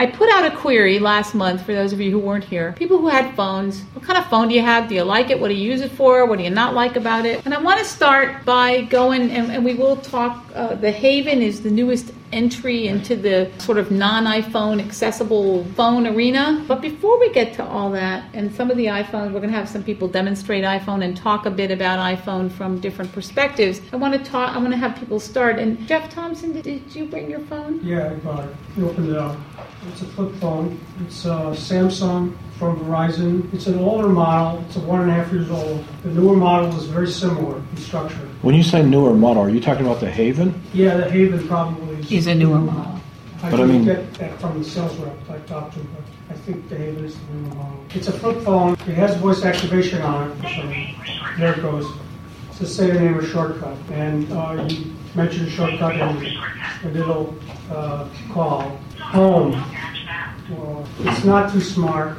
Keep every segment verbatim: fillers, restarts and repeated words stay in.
I put out a query last month for those of you who weren't here. People who had phones, what kind of phone do you have? Do you like it? What do you use it for? What do you not like about it? And I want to start by going, and, and we will talk, uh, the Haven is the newest entry into the sort of non-iPhone accessible phone arena. But before we get to all that, and some of the iPhones, we're going to have some people demonstrate iPhone and talk a bit about iPhone from different perspectives. I want to talk, I want to have people start. And Jeff Thompson, did, did you bring your phone? Yeah, I brought it. You opened it up. It's a flip phone. It's a Samsung from Verizon. It's an older model. It's a one and a half years old. The newer model is very similar in structure. When you say newer model, are you talking about the Haven? Yeah, the Haven probably is. Is a newer model. I but didn't I mean, get that from the sales rep I talked to, but I think the Haven is the newer model. It's a flip phone. It has voice activation on it. So there it goes. It's a say the name or shortcut. And uh, you mentioned shortcut and, and it'll uh, call home. Well, it's not too smart.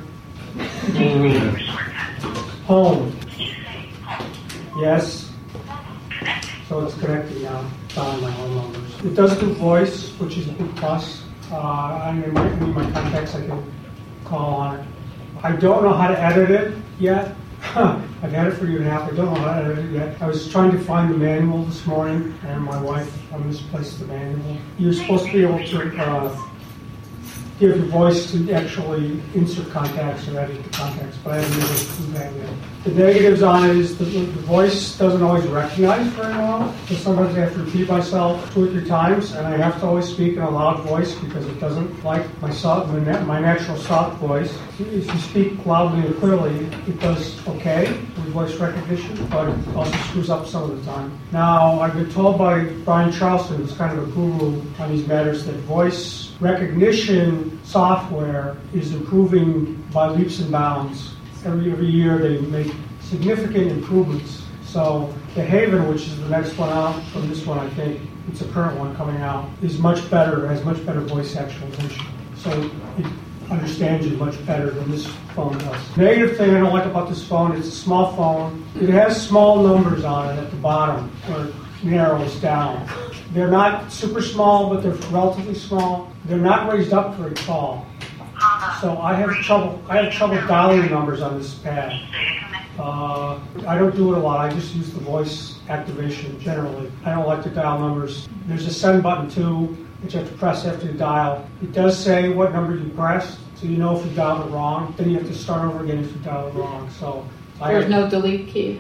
Home. Yes. So it's connected now. Dialing my home numbers. It does do voice, which is a big plus. Uh, I mean, my contacts I can call on it. I don't know how to edit it yet. I've had it for a year and a half. I don't know how to edit it yet. I was trying to find the manual this morning, and my wife I misplaced the manual. You're supposed to be able to uh, give your voice to actually insert contacts or edit the contacts, but I haven't been able to do that yet. The negatives on it is that the voice doesn't always recognize very well, so sometimes I have to repeat myself two or three times, and I have to always speak in a loud voice because it doesn't like my soft, my natural soft voice. If you speak loudly and clearly, it does okay with voice recognition, but it also screws up some of the time. Now, I've been told by Brian Charleston, who's kind of a guru on these matters, that voice recognition software is improving by leaps and bounds. Every every year they make significant improvements. So the Haven, which is the next one out from this one, I think, it's a current one coming out, is much better, has much better voice actualization. So it understands you much better than this phone does. Negative thing I don't like about this phone, it's a small phone. It has small numbers on it at the bottom where it narrows down. They're not super small, but they're relatively small. They're not raised up very tall. So I have trouble. I have trouble dialing numbers on this pad. Uh, I don't do it a lot. I just use the voice activation generally. I don't like to dial numbers. There's a send button too, which you have to press after you dial. It does say what number you pressed, so you know if you dialed it wrong. Then you have to start over again if you dial it wrong. So I There's have, no delete key.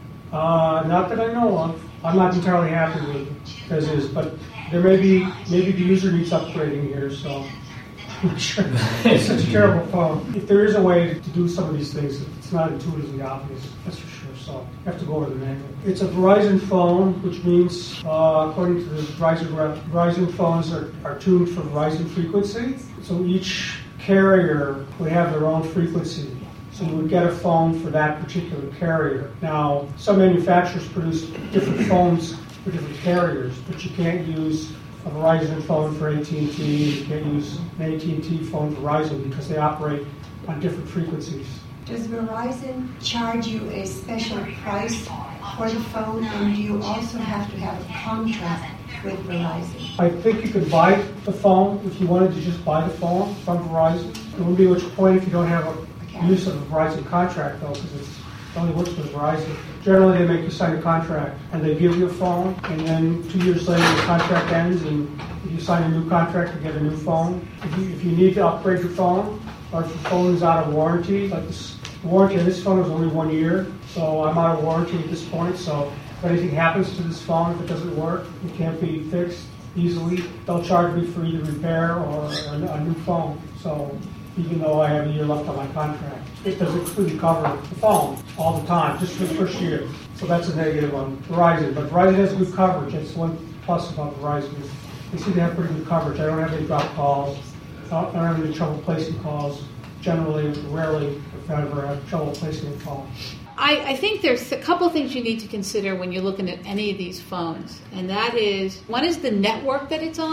Uh, not that I know of. I'm not entirely happy with it as is, but there may be maybe the user needs upgrading here. So. Sure. It's such a terrible phone. If there is a way to do some of these things, it's not intuitively obvious, that's for sure. So you have to go over the manual. It's a Verizon phone, which means, uh, according to the Verizon rep, Verizon phones are, are tuned for Verizon frequency. So each carrier would have their own frequency. So you would get a phone for that particular carrier. Now, some manufacturers produce different phones for different carriers, but you can't use a Verizon phone for A T and T, you can't use an A T and T phone for Verizon because they operate on different frequencies. Does Verizon charge you a special price for the phone, and do you also have to have a contract with Verizon? I think you could buy the phone if you wanted to just buy the phone from Verizon. It wouldn't be much point if you don't have a use of a Verizon contract, though, because it's it only works with Verizon. Generally, they make you sign a contract, and they give you a phone, and then two years later, the contract ends, and if you sign a new contract, you get a new phone. If you, if you need to upgrade your phone, or if your phone is out of warranty, like this, the warranty on this phone is only one year, so I'm out of warranty at this point, so if anything happens to this phone, if it doesn't work, it can't be fixed easily, they'll charge me for either repair or a, a new phone. So even though I have a year left on my contract, it doesn't completely cover the phone all the time, just for the first year. So that's a negative on Verizon. But Verizon has good coverage. That's one plus about Verizon. They seem to have pretty good coverage. I don't have any drop calls. I don't have any trouble placing calls. Generally, rarely, if ever, I have trouble placing a call. I, I think there's a couple of things you need to consider when you're looking at any of these phones. And that is, one is the network that it's on.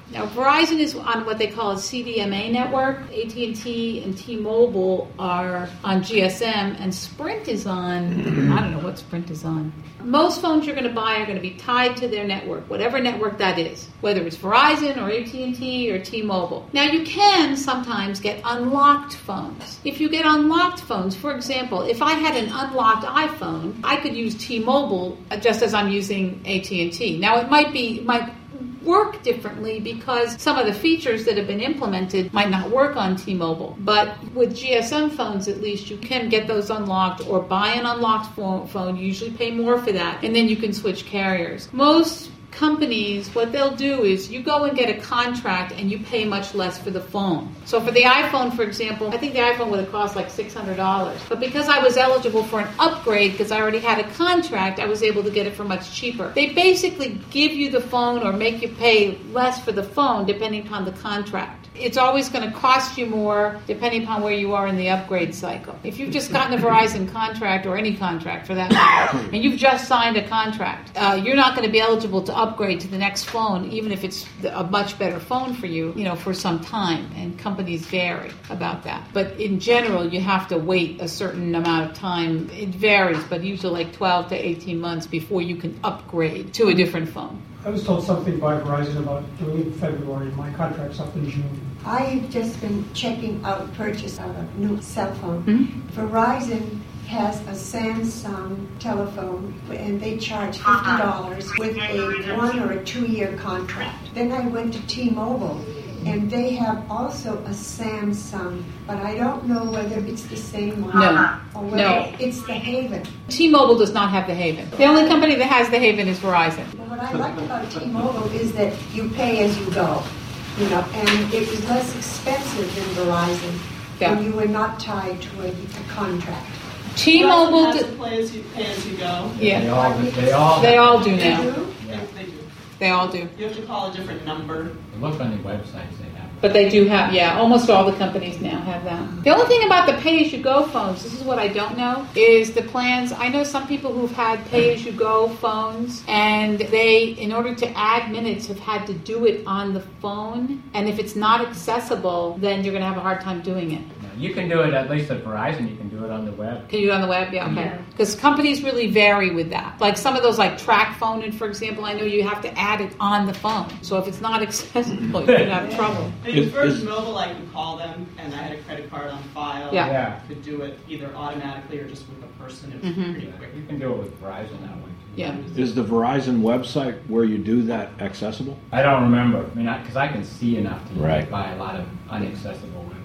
Now, Verizon is on what they call a C D M A network. A T and T and T-Mobile are on G S M, and Sprint is on, I don't know what Sprint is on. Most phones you're going to buy are going to be tied to their network, whatever network that is, whether it's Verizon or A T and T or T-Mobile. Now, you can sometimes get unlocked phones. If you get unlocked phones, for example, if I had an unlocked iPhone, I could use T-Mobile just as I'm using A T and T. Now, it might be, might work differently because some of the features that have been implemented might not work on T-Mobile. But with G S M phones, at least, you can get those unlocked or buy an unlocked phone. You usually pay more for that, and then you can switch carriers. Most companies, what they'll do is you go and get a contract and you pay much less for the phone. So for the iPhone, for example, I think the iPhone would have cost like six hundred dollars. But because I was eligible for an upgrade, because I already had a contract, I was able to get it for much cheaper. They basically give you the phone or make you pay less for the phone depending upon the contract. It's always going to cost you more depending upon where you are in the upgrade cycle. If you've just gotten a Verizon contract, or any contract for that matter, and you've just signed a contract, uh, you're not going to be eligible to upgrade to the next phone, even if it's a much better phone for you, you know, for some time. And companies vary about that. But in general, you have to wait a certain amount of time. It varies, but usually like twelve to eighteen months before you can upgrade to a different phone. I was told something by Verizon about doing it in February. My contract's up in June. I've just been checking out purchase of a new cell phone. Mm-hmm. Verizon has a Samsung telephone, and they charge fifty dollars with a one or a two-year contract. Then I went to T-Mobile, and they have also a Samsung, but I don't know whether it's the same one No. or whether No. it's the Haven. T-Mobile does not have the Haven. The only company that has the Haven is Verizon. But what I like about T-Mobile is that you pay as you go, you know, and it was less expensive than Verizon, Yeah. and you were not tied to a, a contract. T-Mobile, Verizon has d- to play as you pay as you go. They yeah, all, they all, they all do They now. do? Yes, they do. They all do. You have to call a different number. look on the websites they have. But they do have, yeah, almost all the companies now have that. The only thing about the pay-as-you-go phones, this is what I don't know, is the plans. I know some people who've had pay-as-you-go phones, and they, in order to add minutes, have had to do it on the phone. And if it's not accessible, then you're going to have a hard time doing it. You can do it, at least at Verizon, you can do it on the web. Can you do it on the web? Yeah, okay. Yeah. Because companies really vary with that. Like some of those, like Track Phone, and for example, I know you have to add it on the phone. So if it's not accessible, you're going to have trouble. And Is- First is- Mobile, I can call them, and I had a credit card on file. Yeah. Yeah. I could do it either automatically or just with a person. It was Mhm. pretty quick. You can do it with Verizon that way. Yeah. Is the Verizon website where you do that accessible? I don't remember, I mean, because I can see enough to Right. buy a lot of inaccessible websites.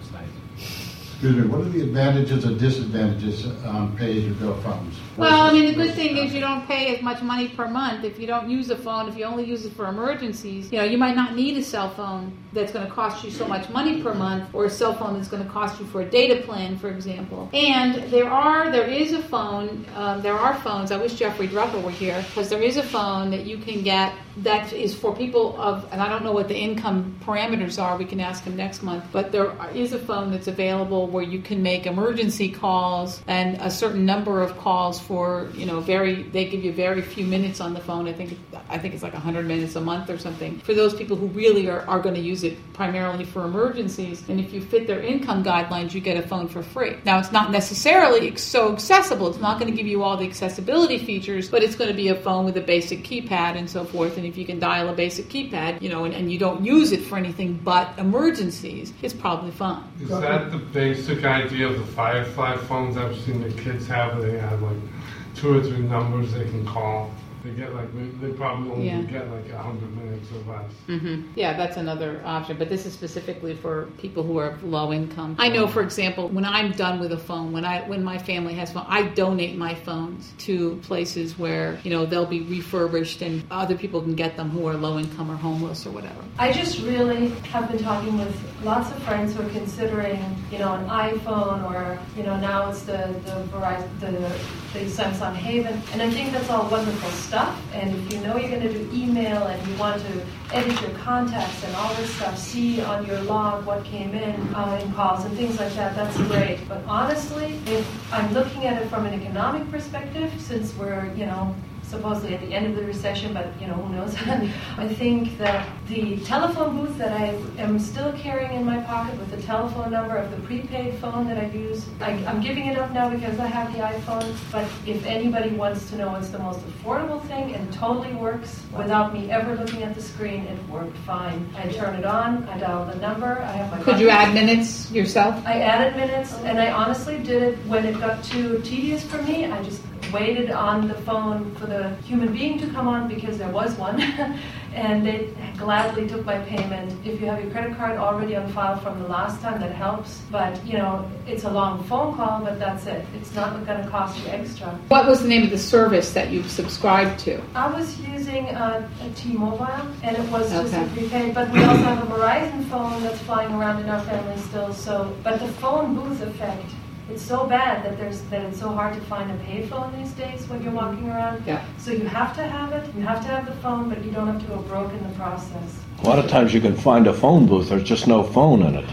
Excuse me, what are the advantages or disadvantages on pay-as-you-go phones? Well, I mean, the good thing is you don't pay as much money per month if you don't use a phone. If you only use it for emergencies, you know, you might not need a cell phone that's going to cost you so much money per month, or a cell phone that's going to cost you for a data plan, for example. And there are, there is a phone, um, there are phones, I wish Jeffrey Drucker were here, because there is a phone that you can get that is for people of, and I don't know what the income parameters are, we can ask him next month, but there is a phone that's available where you can make emergency calls and a certain number of calls for, you know, very, they give you very few minutes on the phone. I think I think it's like one hundred minutes a month or something for those people who really are, are going to use it primarily for emergencies. And if you fit their income guidelines, you get a phone for free. Now, it's not necessarily so accessible. It's not going to give you all the accessibility features, but it's going to be a phone with a basic keypad and so forth. And if you can dial a basic keypad, you know, and, and you don't use it for anything but emergencies, it's probably fine. Is that the basic idea of the Firefly phones? I've seen the kids have. They have like two or three numbers they can call. They get like they, they probably only Yeah. get like a hundred minutes or less. Mm-hmm. Yeah, that's another option, but this is specifically for people who are low income. I know, for example, when I'm done with a phone, when I when my family has phone, I donate my phones to places where, you know, they'll be refurbished and other people can get them who are low income or homeless or whatever. I just really have been talking with lots of friends who are considering, you know, an iPhone or, you know, now it's the the Verizon, the, the Samsung Haven, and I think that's all wonderful stuff. And if you know you're going to do email and you want to edit your contacts and all this stuff, see on your log what came in uh, in calls and things like that, that's great. But honestly, if I'm looking at it from an economic perspective, since we're, you know, supposedly at the end of the recession, but you know, who knows. I think that the telephone booth that I am still carrying in my pocket with the telephone number of the prepaid phone that I've used, I, I'm giving it up now because I have the iPhone, but if anybody wants to know, it's the most affordable thing and totally works without me ever looking at the screen. It worked fine. I turn it on, I dial the number, I have my Could you buttons. add minutes yourself? I added minutes, and I honestly did it when it got too tedious for me. I just waited on the phone for the human being to come on because there was one, and they gladly took my payment. If you have your credit card already on file from the last time, that helps. But, you know, it's a long phone call, but that's it. It's not going to cost you extra. What was the name of the service that you subscribed to? I was using uh, a T-Mobile, and it was just Okay. a prepaid, but we also have a Verizon phone that's flying around in our family still. So, but the phone booth effect, it's so bad that there's that it's so hard to find a payphone these days when you're walking around. Yeah. So you have to have it, you have to have the phone, but you don't have to go broke in the process. A lot of times you can find a phone booth, there's just no phone in it.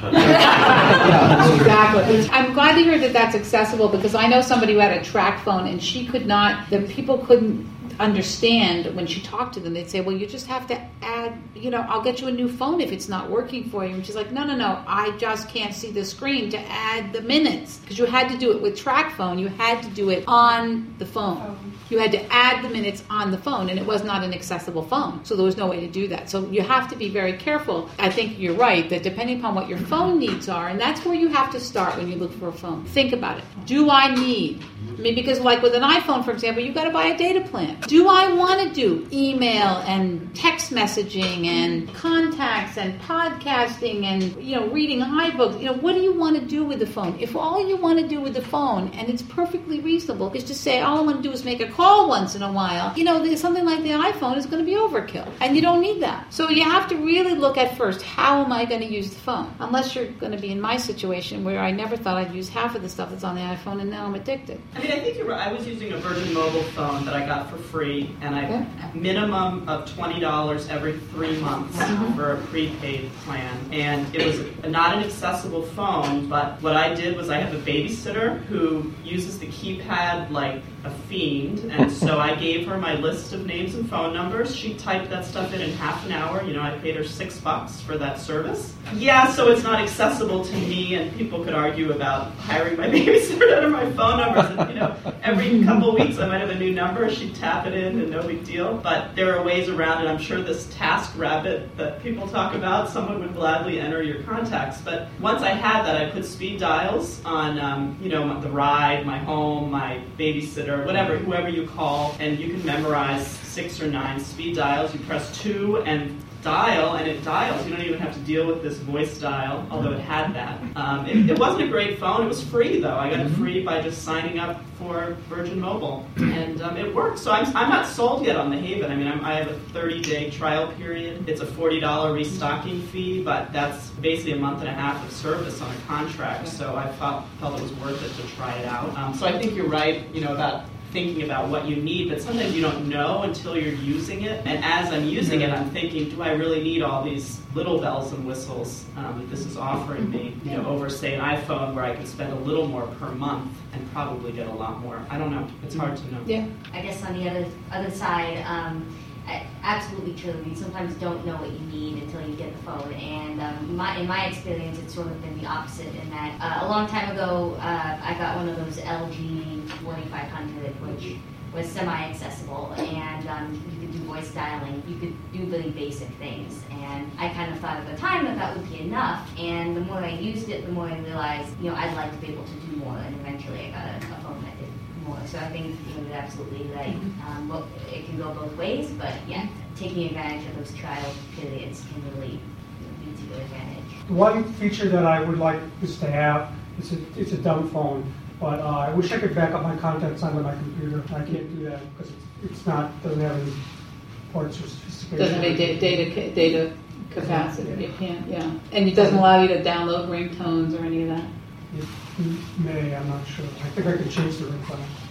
Yeah, exactly. I'm glad to hear that that's accessible because I know somebody who had a track phone and she could not, the people couldn't understand when she talked to them. They'd say, well, you just have to add, you know, I'll get you a new phone if it's not working for you. And she's like, no, no, no, I just can't see the screen to add the minutes. Because you had to do it with track phone. You had to do it on the phone. You had to add the minutes on the phone, and it was not an accessible phone. So there was no way to do that. So you have to be very careful. I think you're right, that depending upon what your phone needs are, and that's where you have to start when you look for a phone. Think about it. Do I need? I mean, because like with an iPhone, for example, you've got to buy a data plan. Do I want to do email and text messaging and contacts and podcasting and, you know, reading iBooks? You know, what do you want to do with the phone? If all you want to do with the phone, and it's perfectly reasonable, is to say, all I want to do is make a call once in a while, you know, something like the iPhone is going to be overkill. And you don't need that. So you have to really look at first, how am I going to use the phone? Unless you're going to be in my situation where I never thought I'd use half of the stuff that's on the iPhone, and now I'm addicted. I mean, I think you're right. I was using a Virgin Mobile phone that I got for free, and I Yeah. minimum of twenty dollars every three months Mhm. for a prepaid plan. And it was not an accessible phone, but what I did was I have a babysitter who uses the keypad like a fiend, and so I gave her my list of names and phone numbers. She typed that stuff in in half an hour. You know, I paid her six bucks for that service. Yeah, so it's not accessible to me, and people could argue about hiring my babysitter to enter my phone numbers. And, you know, every couple weeks I might have a new number. She'd tap it in, and no big deal. But there are ways around it. I'm sure this TaskRabbit that people talk about, someone would gladly enter your contacts. But once I had that, I put speed dials on, um, you know, the ride, my home, my babysitter, whatever, whoever you call, and you can memorize six or nine speed dials. You press two and dial, and it dials. You don't even have to deal with this voice dial, although it had that. Um, it, it wasn't a great phone. It was free, though. I got it free by just signing up for Virgin Mobile, and um, it worked. So I'm, I'm not sold yet on the Haven. I mean, I'm, I have a thirty-day trial period. It's a forty dollars restocking fee, but that's basically a month and a half of service on a contract, so I felt, felt it was worth it to try it out. Um, so I think you're right, you know, about thinking about what you need, but sometimes you don't know until you're using it. And as I'm using it, I'm thinking, do I really need all these little bells and whistles um, that this is offering me? You know, over, say, an iPhone where I can spend a little more per month and probably get a lot more. I don't know. It's hard to know. Yeah. I guess on the other other side, um, I, absolutely true. You sometimes don't know what you need until you get the phone. And um, my, in my experience, it's sort of been the opposite in that uh, a long time ago, uh, I got one of those L G twenty-five hundred, which was semi-accessible, and um, you could do voice dialing. You could do really basic things. And I kind of thought at the time that that would be enough. And the more I used it, the more I realized, you know, I'd like to be able to do more. And eventually I got a, a phone that did more. So I think, you know, you're absolutely right. Um, well, it can go both ways, but yeah, taking advantage of those trial periods can really, you know, be to your advantage. One feature that I would like this to have, it's a, it's a dumb phone, but uh, I wish I could back up my contacts onto my computer. I can't do that because it's, it's not, doesn't have any ports or sophistication. Doesn't have data, data, data capacity. You can't, yeah. And it doesn't allow you to download ringtones or any of that. It may, I'm not sure. I think I could change the ringtone.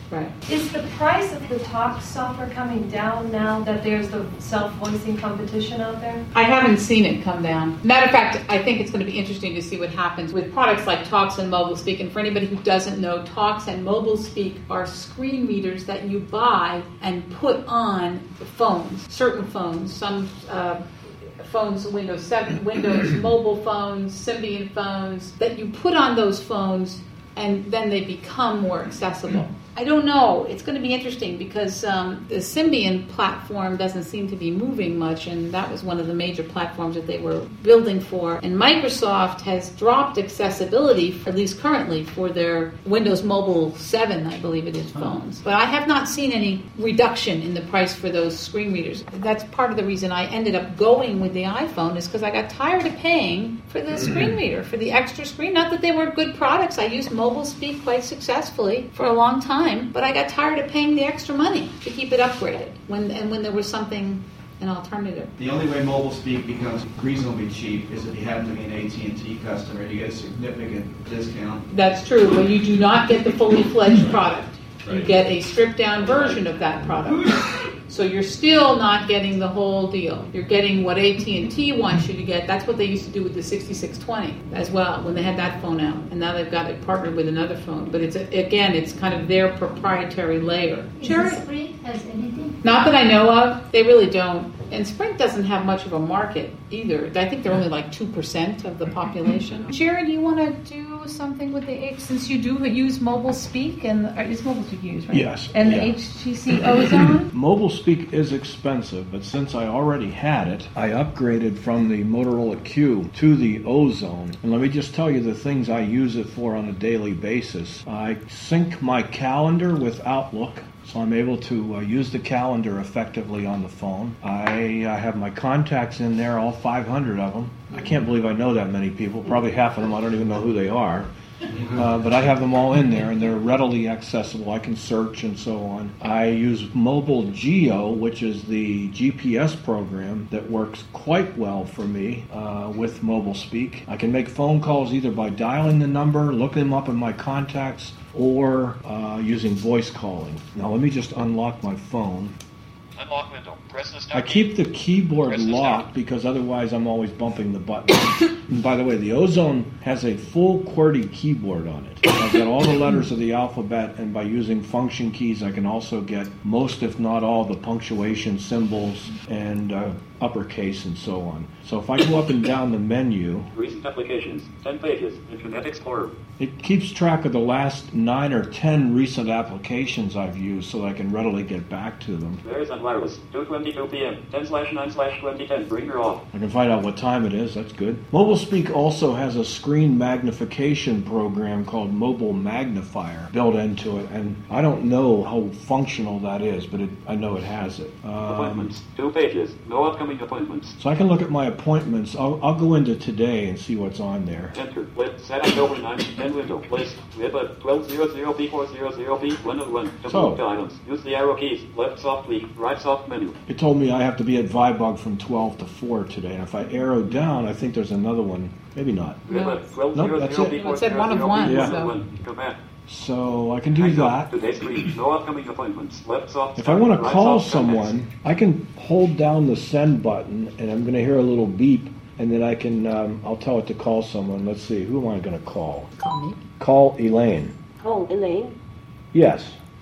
Right. Is the price of the talk software coming down now that there's the self-voicing competition out there? I haven't seen it come down. Matter of fact, I think it's going to be interesting to see what happens with products like Talks and MobileSpeak. And for anybody who doesn't know, Talks and MobileSpeak are screen readers that you buy and put on phones, certain phones, some uh, phones, Windows seven, Windows mobile phones, Symbian phones, that you put on those phones and then they become more accessible. I don't know. It's going to be interesting because um, the Symbian platform doesn't seem to be moving much, and that was one of the major platforms that they were building for. And Microsoft has dropped accessibility, for, at least currently, for their Windows Mobile seven, I believe it is, phones. But I have not seen any reduction in the price for those screen readers. That's part of the reason I ended up going with the iPhone, is because I got tired of paying for the screen reader, for the extra screen. Not that they were good products. I used MobileSpeak quite successfully for a long time. But I got tired of paying the extra money to keep it upgraded when and when there was something, an alternative. The only way MobileSpeak becomes reasonably cheap is if you happen to be an A T and T customer. You get a significant discount. That's true, but you do not get the fully fledged product. You Right. get a stripped down version of that product. So you're still not getting the whole deal. You're getting what A T and T wants you to get. That's what they used to do with the sixty-six twenty as well, when they had that phone out. And now they've got it partnered with another phone. But it's a, again, it's kind of their proprietary layer. Is Sure. this Sprint has anything? Not that I know of. They really don't. And Sprint doesn't have much of a market either. I think they're only like two percent of the population. Jerry, do you want to do something with the H, since you do use MobileSpeak, and uh, it's MobileSpeak you use, right? Yes, And yeah. the H T C Ozone? MobileSpeak is expensive, but since I already had it, I upgraded from the Motorola Q to the Ozone. And let me just tell you the things I use it for on a daily basis. I sync my calendar with Outlook, so I'm able to uh, use the calendar effectively on the phone. I uh, have my contacts in there, all five hundred of them. I can't believe I know that many people. Probably half of them I don't even know who they are. Uh, but I have them all in there, and they're readily accessible. I can search and so on. I use Mobile Geo, which is the G P S program that works quite well for me uh, with MobileSpeak. I can make phone calls either by dialing the number, looking them up in my contacts, or uh, using voice calling. Now let me just unlock my phone. Unlock window. Press the I start. keep the keyboard Press the locked because otherwise I'm always bumping the button. And by the way, the Ozone has a full QWERTY keyboard on it. I've got all the letters of the alphabet, and by using function keys I can also get most, if not all, the punctuation symbols and uh, uppercase and so on. So if I go up and down the menu, Recent applications. ten pages. Internet Explorer. it keeps track of the last nine or ten recent applications I've used so that I can readily get back to them. There is Unwireless. two twenty-two p.m. ten slash nine slash twenty ten. Bring her off. I can find out what time it is. That's good. MobileSpeak also has a screen magnification program called Mobile Magnifier built into it, and I don't know how functional that is, but it, I know it has it. Um, Appointments. Two pages. No upcoming appointments. so I can look at my appointments. I'll, I'll go into today and see what's on there. Enter. With set October ninth. ten window. List. With a twelve hundred B four hundred B one oh one. To So- move the items. Use the arrow keys. Left softly. Right soft menu. It told me I have to be at Vibug from twelve to four today, and if I arrow down, I think there's another one. Maybe not. With No. a twelve Nope, hundred that's it. B four hundred It said one of one, Yeah. so- Command. So I can do Hang on. that. Today's screen. No upcoming appointments. Left soft. If I want to right call soft contacts. someone, I can hold down the send button, and I'm going to hear a little beep, and then I can, um, I'll tell it to call someone. Let's see, who am I going to call? Call me. Call Elaine. Oh, Elaine. Yes.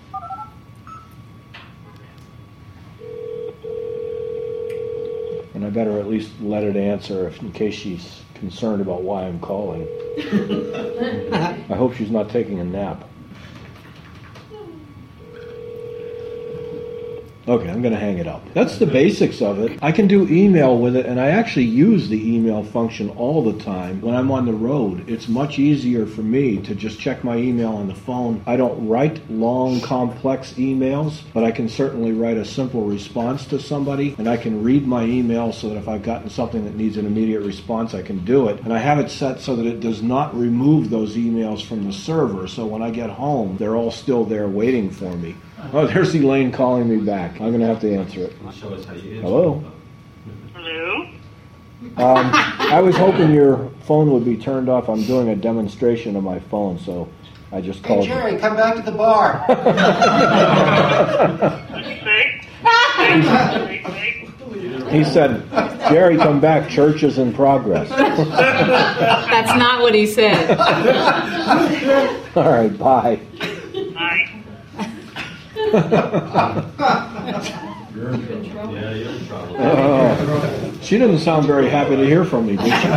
And I better at least let it answer if, in case she's concerned about why I'm calling. I hope she's not taking a nap. Okay, I'm going to hang it up. That's the basics of it. I can do email with it, and I actually use the email function all the time when I'm on the road. It's much easier for me to just check my email on the phone. I don't write long, complex emails, but I can certainly write a simple response to somebody, and I can read my email so that if I've gotten something that needs an immediate response, I can do it. And I have it set so that it does not remove those emails from the server, so when I get home, they're all still there waiting for me. Oh, there's Elaine calling me back. I'm going to have to answer it. Show us how you Hello? Hello? Um, I was hoping your phone would be turned off. I'm doing a demonstration of my phone, so I just Hey, called Jerry, come back to the bar. He said, Jerry, come back, church is in progress. That's not what he said. All right, bye. You're in trouble. Yeah, you're in trouble. Uh, she didn't sound very happy to hear from me, did she?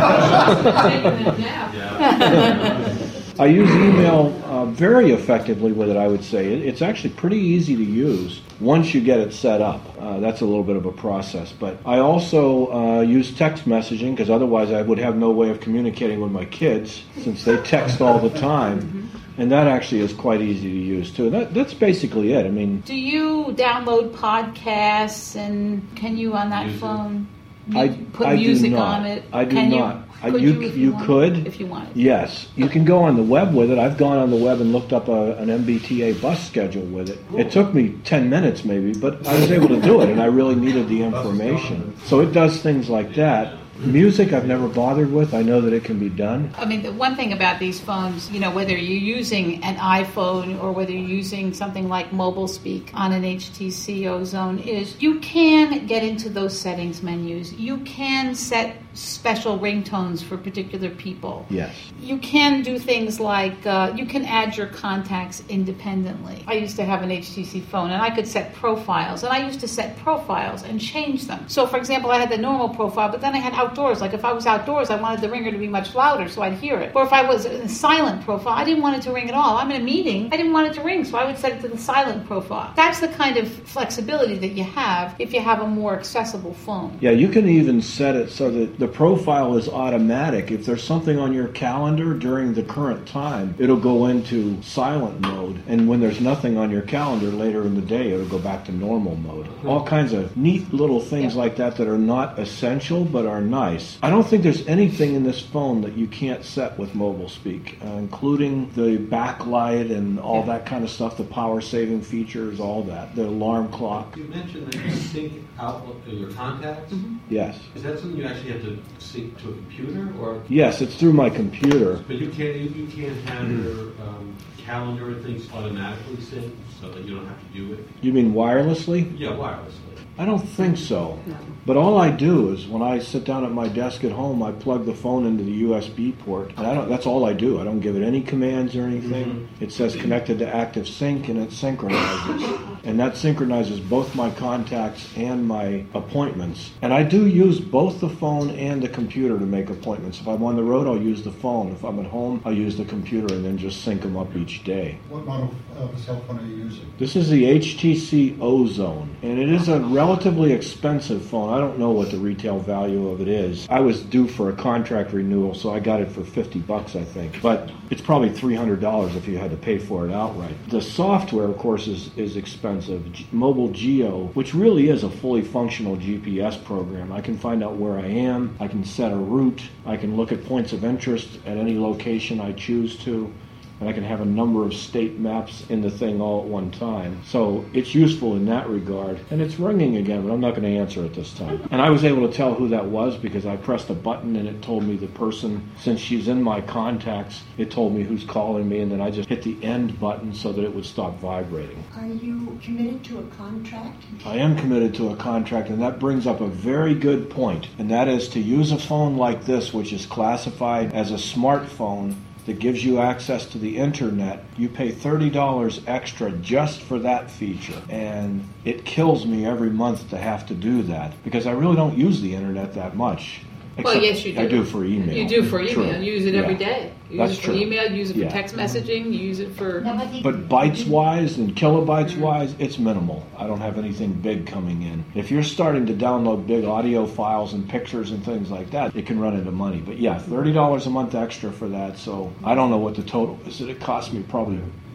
I use email uh, very effectively with it, I would say. It, it's actually pretty easy to use once you get it set up. Uh, that's a little bit of a process. But I also uh, use text messaging because otherwise I would have no way of communicating with my kids since they text all the time. And that actually is quite easy to use, too. That, that's basically it. I mean, do you download podcasts, and can you on that music. phone I, put I music do not. on it? I do can not. You, I, could you, you, if you, you could. If you wanted. Yes. You can go on the web with it. I've gone on the web and looked up a, an M B T A bus schedule with it. It took me ten minutes maybe, but I was able to do it, and I really needed the information. So it does things like that. Music I've never bothered with. I know that it can be done. I mean, the one thing about these phones, you know, whether you're using an iPhone or whether you're using something like Mobile Speak on an H T C Ozone, is you can get into those settings menus. You can set special ringtones for particular people. Yes. You can do things like, uh, you can add your contacts independently. I used to have an H T C phone, and I could set profiles, and I used to set profiles and change them. So, for example, I had the normal profile, but then I had outdoors. Like if I was outdoors, I wanted the ringer to be much louder so I'd hear it. Or if I was in a silent profile, I didn't want it to ring at all. I'm in a meeting, I didn't want it to ring, so I would set it to the silent profile. That's the kind of flexibility that you have if you have a more accessible phone. Yeah, you can even set it so that the profile is automatic. If there's something on your calendar during the current time, it'll go into silent mode. And when there's nothing on your calendar later in the day, it'll go back to normal mode. All kinds of neat little things like that that are not essential but are nice. I don't think there's anything in this phone that you can't set with Mobile Speak, uh, including the backlight and all that kind of stuff, the power saving features, all that, the alarm clock. You mentioned that you sync Outlook to your contacts. Mm-hmm. Yes. Is that something you actually have to sync to a computer, or? Yes, it's through my computer. But you can't you, you can't have mm. your um, calendar and things automatically synced so that you don't have to do it. You mean wirelessly? Yeah, wirelessly. I don't think so. But all I do is when I sit down at my desk at home, I plug the phone into the U S B port. And I don't, that's all I do. I don't give it any commands or anything. Mm-hmm. It says connected to active sync, and it synchronizes. And that synchronizes both my contacts and my appointments. And I do use both the phone and the computer to make appointments. If I'm on the road, I'll use the phone. If I'm at home, I'll use the computer and then just sync them up each day. What model of cell phone are you using? This is the H T C Ozone, and it is a relatively expensive phone. I don't know what the retail value of it is. I was due for a contract renewal, so I got it for fifty bucks, I think. But it's probably three hundred dollars if you had to pay for it outright. The software, of course, is, is expensive. G- Mobile Geo, which really is a fully functional G P S program. I can find out where I am. I can set a route. I can look at points of interest at any location I choose to. And I can have a number of state maps in the thing all at one time. So it's useful in that regard. And it's ringing again, but I'm not going to answer it this time. And I was able to tell who that was because I pressed a button and it told me the person. Since she's in my contacts, it told me who's calling me, and then I just hit the end button so that it would stop vibrating. Are you committed to a contract? I am committed to a contract, and that brings up a very good point. And that is to use a phone like this, which is classified as a smartphone, that gives you access to the internet. You pay thirty dollars extra just for that feature. And it kills me every month to have to do that because I really don't use the internet that much. Well, yes, you do. I do for email. You do for email. True. You use it every Yeah. day. You That's use it for true. email, you use it for Yeah. text messaging, you use it for... But bytes-wise and kilobytes-wise, it's minimal. I don't have anything big coming in. If you're starting to download big audio files and pictures and things like that, it can run into money. But yeah, thirty dollars a month extra for that, so I don't know what the total is. It cost me probably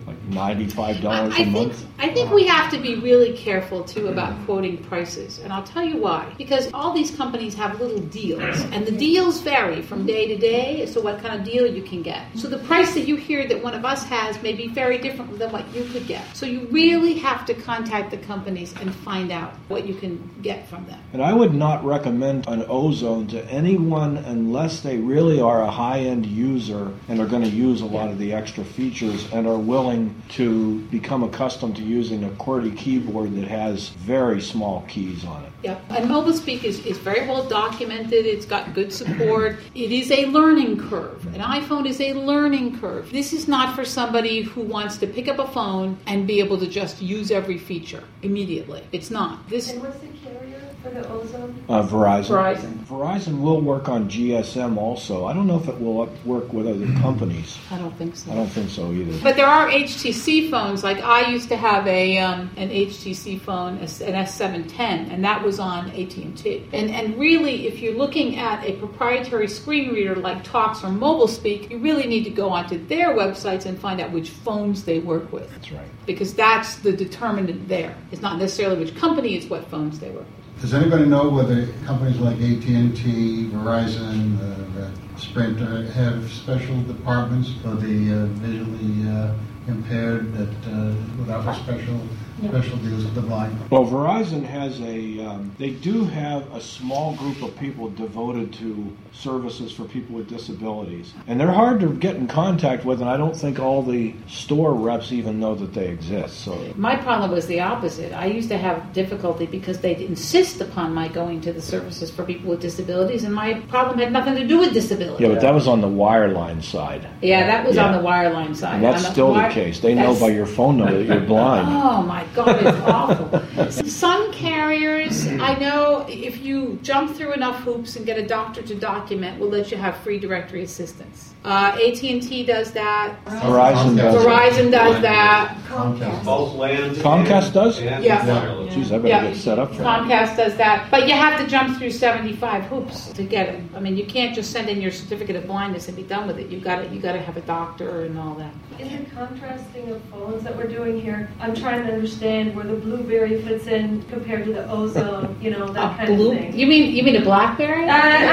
like ninety-five dollars I a think, month. I think we have to be really careful too about quoting prices, and I'll tell you why. Because all these companies have little deals, and the deals vary from day to day as to what kind of deal you can get. So the price that you hear that one of us has may be very different than what you could get. So you really have to contact the companies and find out what you can get from them. And I would not recommend an Ozone to anyone unless they really are a high-end user and are going to use a lot of the extra features and are willing to become accustomed to using a QWERTY keyboard that has very small keys on it. Yep. And MobileSpeak is, is very well documented. It's got good support. It is a learning curve. An iPhone is a learning curve. This is not for somebody who wants to pick up a phone and be able to just use every feature immediately. It's not. This. And what's the carrier for the Ozone? Uh, Verizon. Verizon. Verizon will work on G S M also. I don't know if it will work with other companies. I don't think so. I don't think so either. But there are H T C phones. Like I used to have a um, an H T C phone, an S seven ten, and that was on A T and T. And and really, if you're looking at a proprietary screen reader like Talks or MobileSpeak, you really need to go onto their websites and find out which phones they work with. That's right. Because that's the determinant there. It's not necessarily which company, it's what phones they work with. Does anybody know whether companies like A T and T, Verizon, uh, Sprint uh, have special departments for the uh, visually uh, impaired that uh, without a special special deals with the blind? Well, Verizon has a, um, they do have a small group of people devoted to services for people with disabilities. And they're hard to get in contact with, and I don't think all the store reps even know that they exist. So my problem was the opposite. I used to have difficulty because they'd insist upon my going to the services for people with disabilities, and my problem had nothing to do with disability. yeah, but that was on the wireline side. Yeah, that was Yeah. on the wireline side. And that's On still wire- the case. They know that's- by your phone number that you're blind. Oh my God, it's awful. Some carriers, I know, if you jump through enough hoops and get a doctor to document, will let you have free directory assistance. Uh, A T and T does that. Verizon does. Verizon does that. Both land. Comcast does? And Yeah. wireless. Geez, I better Yeah. get set up for that. Comcast does that, but you have to jump through seventy-five hoops to get it. I mean, you can't just send in your certificate of blindness and be done with it. You got to you got to have a doctor and all that. In the contrasting of phones that we're doing here, I'm trying to understand where the BlueBerry fits in compared to the Ozone, you know, that A kind blue? of thing. You mean you mean a BlackBerry?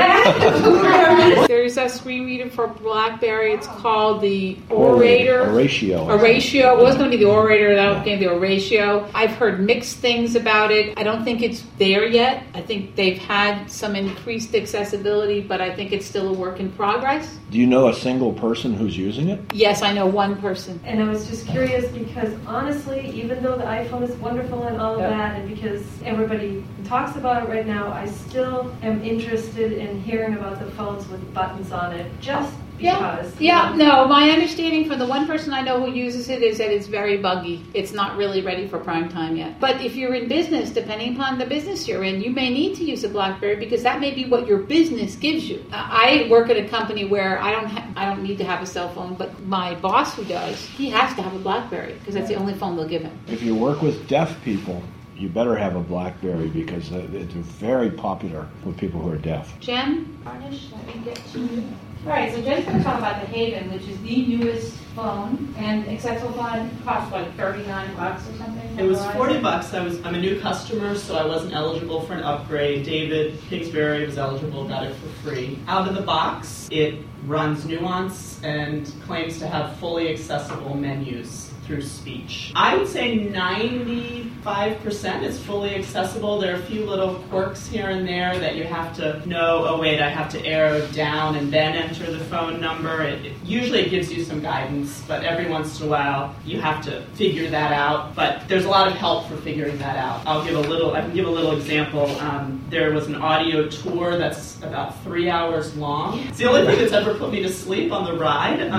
Uh, There's a screen reader for BlackBerry. It's called the Orator. Oratio. Oratio. It was going to be the Orator, that became the Oratio. I've heard mixed things about it. I don't think it's there yet. I think they've had some increased accessibility, but I think it's still a work in progress. Do you know a single person who's using it? Yes, I know one person. And I was just curious because honestly, even though the iPhone is wonderful and all of Yep. that, and because everybody talks about it right now, I still am interested in hearing about the phones with buttons on it, just Yeah, because. yeah, no, my understanding from the one person I know who uses it is that it's very buggy. It's not really ready for prime time yet. But if you're in business, depending upon the business you're in, you may need to use a BlackBerry because that may be what your business gives you. Uh, I work at a company where I don't ha- I don't need to have a cell phone, but my boss who does, he has to have a BlackBerry because that's the only phone they'll give him. If you work with deaf people, you better have a BlackBerry because uh, it's very popular with people who are deaf. Jen, Arnish, let me get to you. All right, so Jen's going to talk about the Haven, which is the newest phone, and accessible phone costs like thirty-nine bucks or something. It was forty bucks. I was I'm a new customer, so I wasn't eligible for an upgrade. David Kingsbury was eligible, got it for free. Out of the box, it runs Nuance and claims to have fully accessible menus through speech. I would say ninety-five percent is fully accessible. There are a few little quirks here and there that you have to know, oh wait, I have to arrow down and then enter the phone number. It, it usually it gives you some guidance, but every once in a while you have to figure that out. But there's a lot of help for figuring that out. I'll give a little, I can give a little example. Um, there was an audio tour that's about three hours long. It's the only thing that's ever put me to sleep on the ride. Um,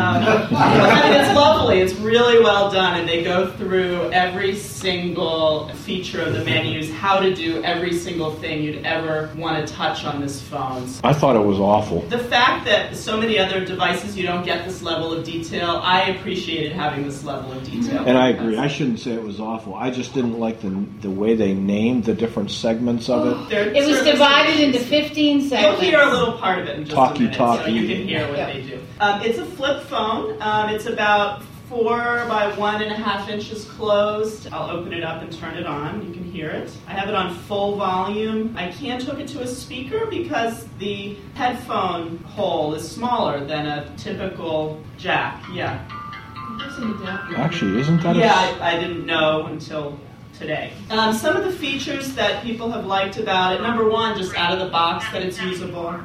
I mean, it's lovely. It's really well done, and they go through every single feature of the menus, how to do every single thing you'd ever want to touch on this phone. I thought it was awful. The fact that so many other devices you don't get this level of detail, I appreciated having this level of detail. And I agree. I shouldn't say it was awful. I just didn't like the the way they named the different segments of it. There- It was certainly divided some- into fifteen You'll segments. hear a little part of it in just Talkie, a minute, so talkie. you can hear what Yeah. they do. Um, it's a flip phone. Um, it's about four by one and a half inches closed. I'll open it up and turn it on. You can hear it. I have it on full volume. I can't hook it to a speaker because the headphone hole is smaller than a typical jack. Yeah. Actually, isn't that Yeah, a... I, I didn't know until today. Um, some of the features that people have liked about it, number one, just out of the box that it's usable.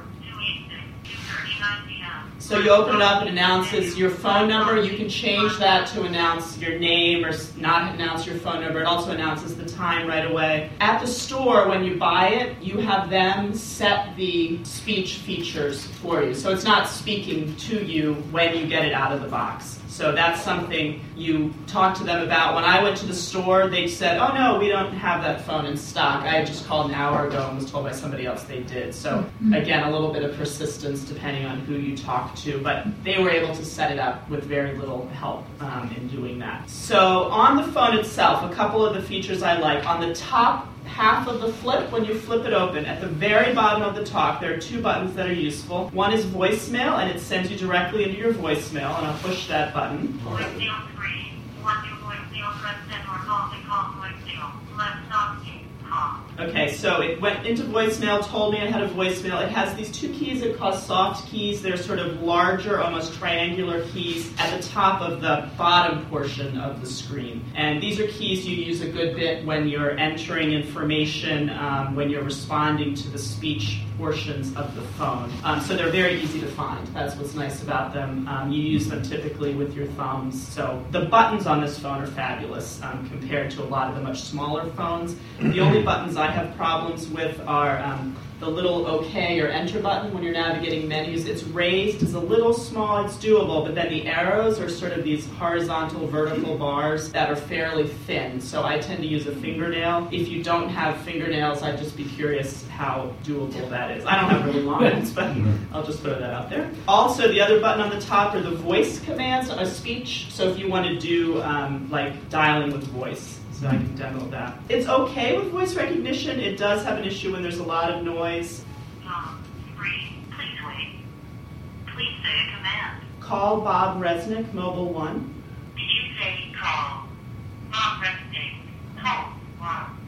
So you open it up, it announces your phone number. You can change that to announce your name or not announce your phone number. It also announces the time right away. At the store, when you buy it, you have them set the speech features for you. So it's not speaking to you when you get it out of the box. So that's something you talk to them about. When I went to the store, they said, oh no, we don't have that phone in stock. I had just called an hour ago and was told by somebody else they did. So again, a little bit of persistence depending on who you talk to. But they were able to set it up with very little help um, in doing that. So on the phone itself, a couple of the features I like. On the top half of the flip, when you flip it open, at the very bottom of the top, there are two buttons that are useful. One is voicemail, and it sends you directly into your voicemail, and I'll push that button. Voicemail screen. Want your voicemail, press send or call to call voicemail. Let's talk to you. Call. Okay, so it went into voicemail, told me I had a voicemail. It has these two keys it calls soft keys. They're sort of larger, almost triangular keys at the top of the bottom portion of the screen. And these are keys you use a good bit when you're entering information, um, when you're responding to the speech portions of the phone. Um, so they're very easy to find. That's what's nice about them. Um, you use them typically with your thumbs. So the buttons on this phone are fabulous um, compared to a lot of the much smaller phones. The only buttons I have problems with are um, the little OK or enter button when you're navigating menus. It's raised, it's a little small, it's doable, but then the arrows are sort of these horizontal, vertical bars that are fairly thin. So I tend to use a fingernail. If you don't have fingernails, I'd just be curious how doable that is. I don't have really long ones, but I'll just throw that out there. Also, the other button on the top are the voice commands, a speech. So if you want to do um, like dialing with voice. So I can demo that. It's okay with voice recognition. It does have an issue when there's a lot of noise. Um, screen. Please wait. Please say a command. Call Bob Resnick, Mobile One. Did you say call Bob Resnick, Call One?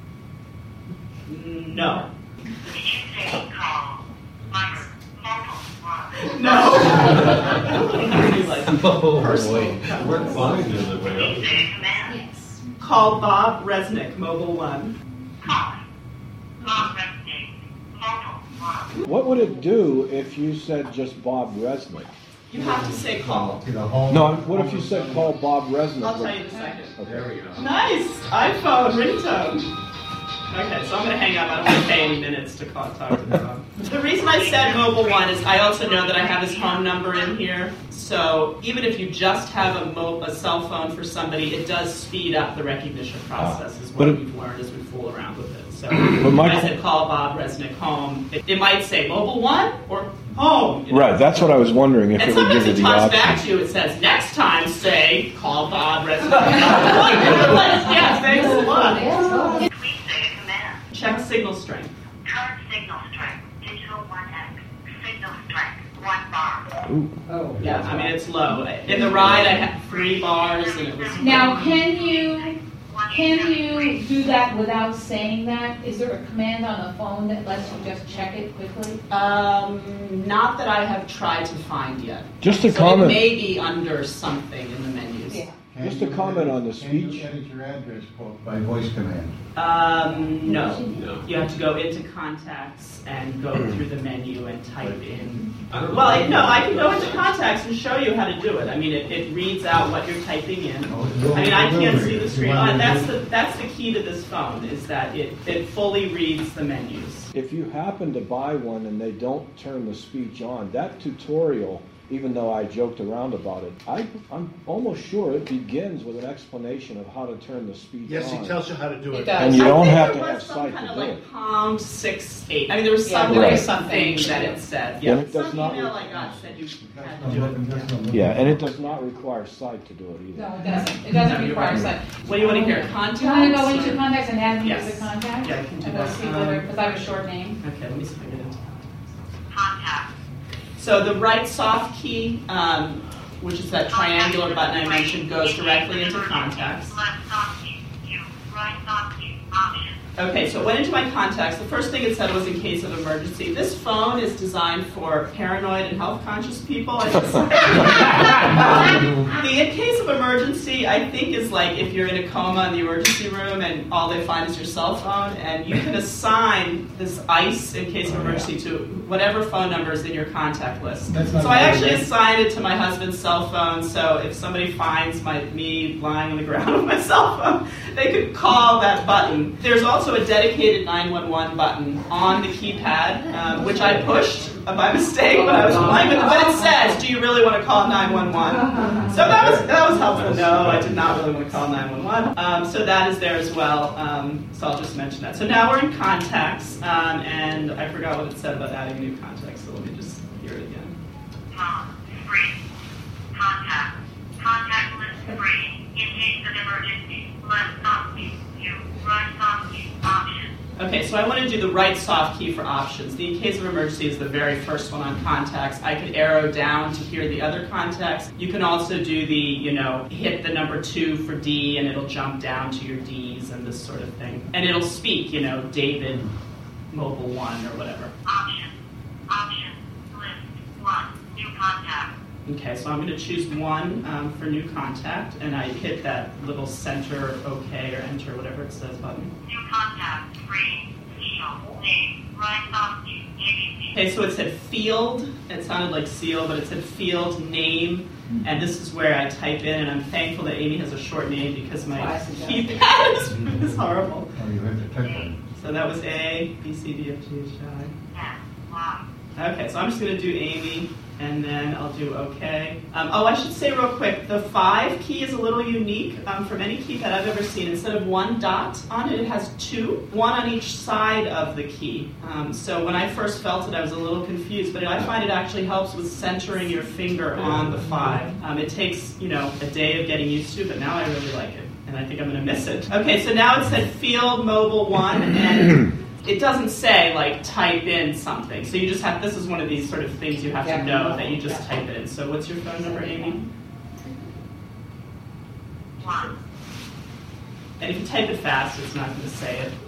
No. Did you say call Myers, Mobile One? No. Oh, boy. We're fine the other way up. Please say a command. Yes. Call Bob Resnick, Mobile One. Call Bob Resnick, Mobile One. What would it do if you said just Bob Resnick? You have to say call. To the home. No, what if you said call Bob Resnick? I'll tell you in a second. There we go. Nice! iPhone ringtone. Okay, so I'm going to hang up. I don't want to pay any minutes to call, talk to Bob. The reason I said Mobile One is I also know that I have his home number in here. So even if you just have a, mo- a cell phone for somebody, it does speed up the recognition process, is what But it- we've learned as we fool around with it. So But my- if I said call Bob Resnick home, it, it might say Mobile One or home. You know? Right, that's what I was wondering if And it would give sometimes you it the talks back option. to you. It says, next time say call Bob Resnick. Yeah, thanks a lot. Please say a command. Check signal strength. Current signal strength. Digital one X. Signal strength. One bar. Ooh. Oh, Yeah, I mean, it's low. In the ride, I had three bars, and it was... Now, can you can you do that without saying that? Is there a command on the phone that lets you just check it quickly? Um, not that I have tried to find yet. Just a So comment. it may be under something in the menus. Yeah. Can Just a you- comment on the Can you speech. edit your address book by voice command? Um, no. No. You have to go into contacts and go through the menu and type in. I don't know. Well, I, no, I can go into contacts and show you how to do it. I mean, it, it reads out what you're typing in. Oh, I mean, I can't see the If you screen. want Uh, to that's do- the that's the key to this phone is that it, it fully reads the menus. If you happen to buy one and they don't turn the speech on, that tutorial, even though I joked around about it, I, I'm almost sure it begins with an explanation of how to turn the speech Yes, on. he tells you how to do it. It does. And you I don't think have there to was have some sight kind to of do like it. Palm six eight. I mean, there was Yeah, some there there was was something. something that it said. And Yeah, it does some not email re- I got said you had to I'm do looking- it. that's what I'm looking Yeah, for. and it does not require sight to do it either. No, it doesn't. It doesn't require sight. What do you want to hear? Contacts? Do you want to go into or- contacts and have me Yes. as a contact? Yeah, I can do And we'll that. see whether, because I have a short name. Okay, let me see if I get into contacts. Contact. So the right soft key um, which is that triangular button I mentioned, goes directly into contacts. Left soft key, Q, right soft key, option. Okay, so it went into my contacts. The first thing it said was in case of emergency. This phone is designed for paranoid and health conscious people. I just the in case of emergency, I think, is like if you're in a coma in the emergency room and all they find is your cell phone, and you can assign this ICE in case of emergency to whatever phone number is in your contact list. That's not So I good. actually assigned it to my husband's cell phone, so if somebody finds my me lying on the ground with my cell phone, they could call that button. There's also a dedicated nine one one button on the keypad, um, which I pushed by mistake when I was playing with it. But it says, "Do you really want to call nine one one?" So that was that was helpful. No, I did not really want to call nine one one. Um, so that is there as well. Um, so I'll just mention that. So now we're in contacts, um, and I forgot what it said about adding new contacts. So let me just hear it again. Tom, free. Contact. Contact list free. In case of emergency, left soft key, Q, right soft key, option. Okay, so I want to do the right soft key for options. The in case of emergency is the very first one on contacts. I could arrow down to hear the other contacts. You can also do the, you know, hit the number two for D and it'll jump down to your D's and this sort of thing. And it'll speak, you know, David Mobile One or whatever. Option. Option. List. One. New contact. Okay, so I'm going to choose one um, for new contact, and I hit that little center OK or enter, whatever it says button. New contact. Free. Seal. Name. Right soft key. A B C. Okay, so it said field. It sounded like seal, but it said field, name, and this is where I type in, and I'm thankful that Amy has a short name because my keypad is, is horrible. Oh, you have to type it. So that was A, B, C, D, F, G, H, I. Yes. Y. Okay, so I'm just going to do Amy, and then I'll do OK. Um, oh, I should say real quick, the five key is a little unique um, from any keypad I've ever seen. Instead of one dot on it, it has two, one on each side of the key. Um, so when I first felt it, I was a little confused, but I find it actually helps with centering your finger on the five. Um, it takes, you know, a day of getting used to, but now I really like it, and I think I'm going to miss it. Okay, so now it said Field Mobile One, and it doesn't say, like, type in something. So you just have, this is one of these sort of things you have to know, that you just type it in. So what's your phone number, Amy? One. And if you type it fast, it's not going to say it.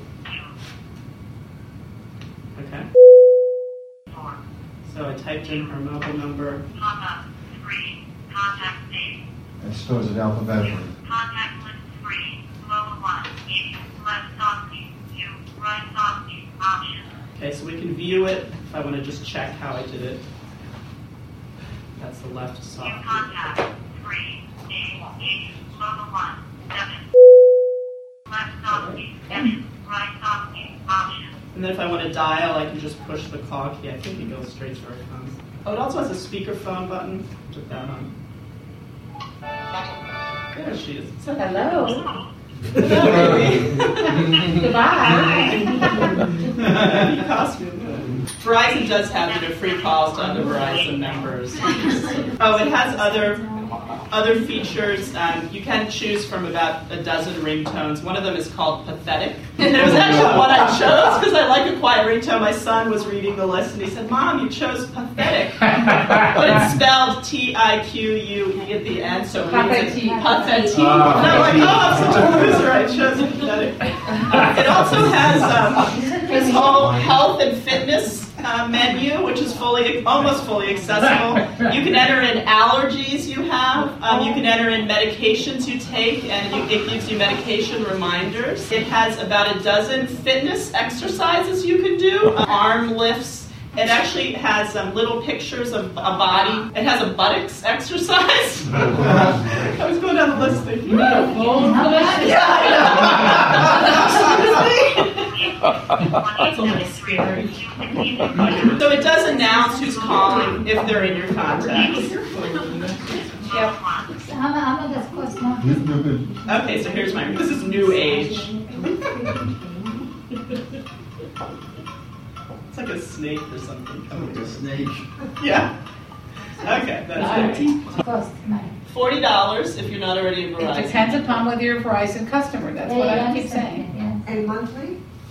Okay. Four. So I typed in her mobile number. Pop-up. Screen. Contact name. It stores it alphabetically. Contact list screen. Mobile one. Amy. Left soft key. Q. Right soft key. Option. Okay, so we can view it if I want to just check how I did it. That's the left New soft. contact. Screen. Name. Amy. Mobile one. Seven. Left soft key. Seven. Right soft key. Option. And then if I want to dial, I can just push the call key. I think it goes straight to our phone. Oh, it also has a speakerphone button. Put that on. There she is. So hello. Hello, baby. Goodbye. You cost me a bit. Verizon does have, you know, free calls to other Verizon members. Oh, it has other other features. Um, you can choose from about a dozen ringtones. One of them is called Pathetic. And it was actually one I chose because I like a quiet ringtone. My son was reading the list and he said, "Mom, you chose Pathetic." But it's spelled T I Q U E at the end, so it means it's Pathetic. And I'm like, oh, I'm such a loser. I chose Pathetic. It also has um, this whole health and fitness Uh, menu, which is fully, almost fully accessible. You can enter in allergies you have. Um, you can enter in medications you take, and you, it gives you medication reminders. It has about a dozen fitness exercises you can do, uh, arm lifts. It actually has um, little pictures of a body. It has a buttocks exercise. I was going down the list thinking, you need a phone for that? Yeah, that's a little scary. So it does announce who's calling if they're in your contacts. Yep. How much does it cost now? Okay, so here's my, this is new age. It's like a snake or something. Like a snake. Yeah. Okay, that's it. Cost money. Forty dollars if you're not already in Verizon. It depends upon whether you're a Verizon customer. That's what I keep saying. And monthly?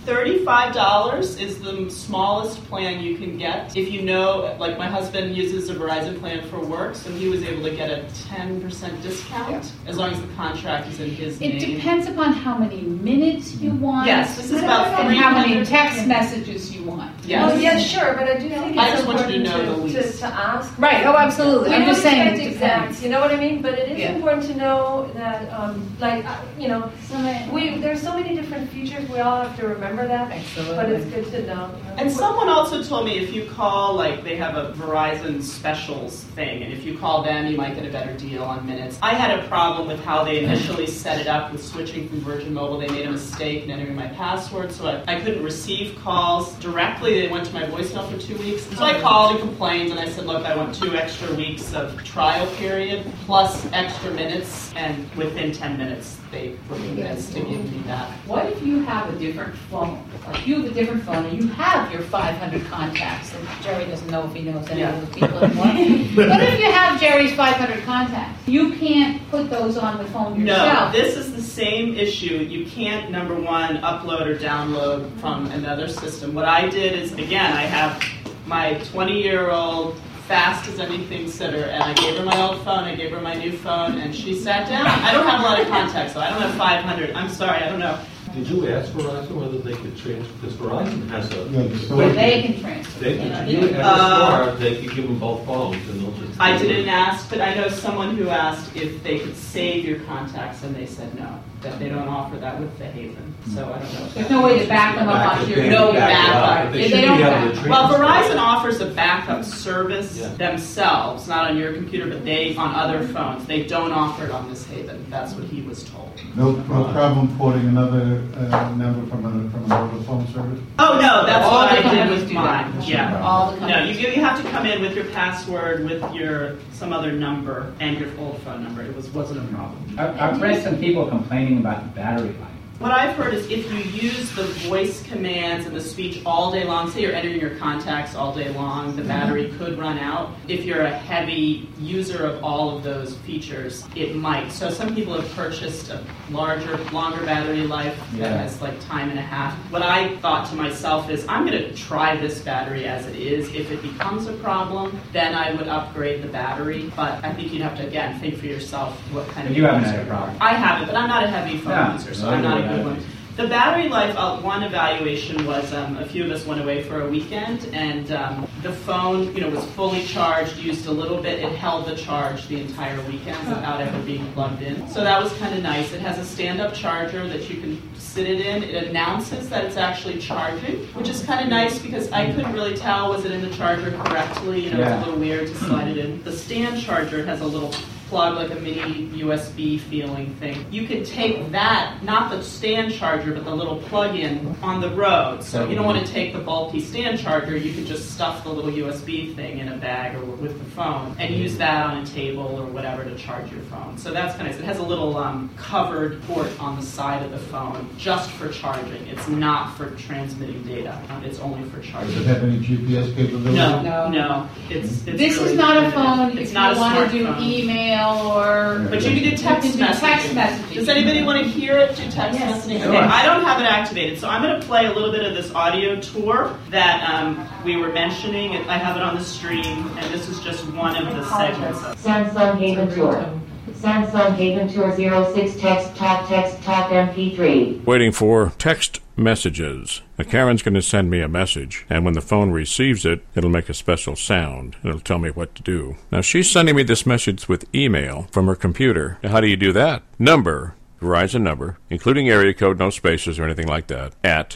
thirty-five dollars is the smallest plan you can get. If you know, like my husband uses a Verizon plan for work, so he was able to get a ten percent discount yeah. as long as the contract is in his it name. It depends upon how many minutes you want. Yes, this is about and how many text messages you want. Yes. Well, yeah, sure, but I do think I it's just want you to important know the to, least. to, to ask. Right, oh, absolutely. We I'm don't just saying expect it exact, depends. you know what I mean? But it is Yeah. important to know that, um, like, uh, you know, we there's so many different features, we all have to remember that. Absolutely. But it's good to know. And someone also told me if you call, like, they have a Verizon specials thing, and if you call them, you might get a better deal on minutes. I had a problem with how they initially set it up with switching from Virgin Mobile. They made a mistake in entering my password, so I, I couldn't receive calls directly. They went to my voicemail for two weeks. So I called and complained, and I said, look, I want two extra weeks of trial period, plus extra minutes, and within ten minutes, they were convinced to give me that. What if you have a different phone? Like you have a different phone and you have your five hundred contacts, and Jerry doesn't know if he knows any Yeah. of those people anymore. What if you have Jerry's five hundred contacts? You can't put those on the phone yourself. No, this is the same issue. You can't, number one, upload or download from another system. What I did is, again, I have my twenty-year-old fast as anything sitter, and I gave her my old phone, I gave her my new phone, and she sat down. I don't have a lot of contacts, so I don't have five hundred. I'm sorry, I don't know. Did you ask Verizon whether they could transfer? Because Verizon has a... Where they can transfer. They can, Yeah. you know, at Uh, the store, they could give them both phones and they'll just... I didn't ask, but I know someone who asked if they could save your contacts, and they said no, that they don't offer that with the Haven. So I don't know. There's no way to back them up onto your No back it up. backup. They They should don't be able back- to Well, transfer. Verizon offers a backup service Yeah. themselves, not on your computer, but they on other phones. They don't offer it on this Haven. That's what he was told. No, no problem porting another uh, number from a, from another phone service? Oh no, that's All what the I did companies with do mine. that. Yeah. All the No, companies. you you have to come in with your password, with your some other number, and your old phone number. It was wasn't a problem. I've, I've read some people complaining about the battery life. What I've heard is if you use the voice commands and the speech all day long, say you're entering your contacts all day long, the battery could run out. If you're a heavy user of all of those features, it might. So some people have purchased a larger, longer battery life Yeah. that has like time and a half. What I thought to myself is I'm going to try this battery as it is. If it becomes a problem, then I would upgrade the battery. But I think you'd have to, again, think for yourself what kind But of you haven't user had a problem. I haven't, but I'm not a heavy phone No, user, so no, I'm not a no, good no. one. The battery life, uh, one evaluation was um, a few of us went away for a weekend, and um, the phone, you know, was fully charged, used a little bit. It held the charge the entire weekend without ever being plugged in. So that was kind of nice. It has a stand-up charger that you can sit it in. It announces that it's actually charging, which is kind of nice because I couldn't really tell was it in the charger correctly. You know, Yeah. it's a little weird to slide it in. The stand charger has a little plug, like a mini U S B feeling thing. You can take that, not the stand charger, but the little plug-in on the road. So you don't want to take the bulky stand charger, you can just stuff the little U S B thing in a bag or with the phone and use that on a table or whatever to charge your phone. So that's kind of nice. It has a little um, covered port on the side of the phone just for charging. It's not for transmitting data. Um, it's only for Does it charging. have any G P S capability? No, No. no. It's, it's This really is not a limited. phone It's if not you a want to do smartphone. email or... But you can do text You can do messaging. text messaging. Does anybody want to hear it? Do text Yes. messaging? Sure. Okay, I don't have it activated, so I'm going to play a little bit of this audio tour that um, we were mentioning. I have it on the stream, and this is just one of the segments. Samsung Haven Tour. Samsung Haven Tour zero six text talk text talk M P three. Waiting for text messages. Now, Karen's going to send me a message, and when the phone receives it, it'll make a special sound. It'll tell me what to do. Now, she's sending me this message with email from her computer. Now, how do you do that? Number, Verizon number, including area code, no spaces or anything like that, at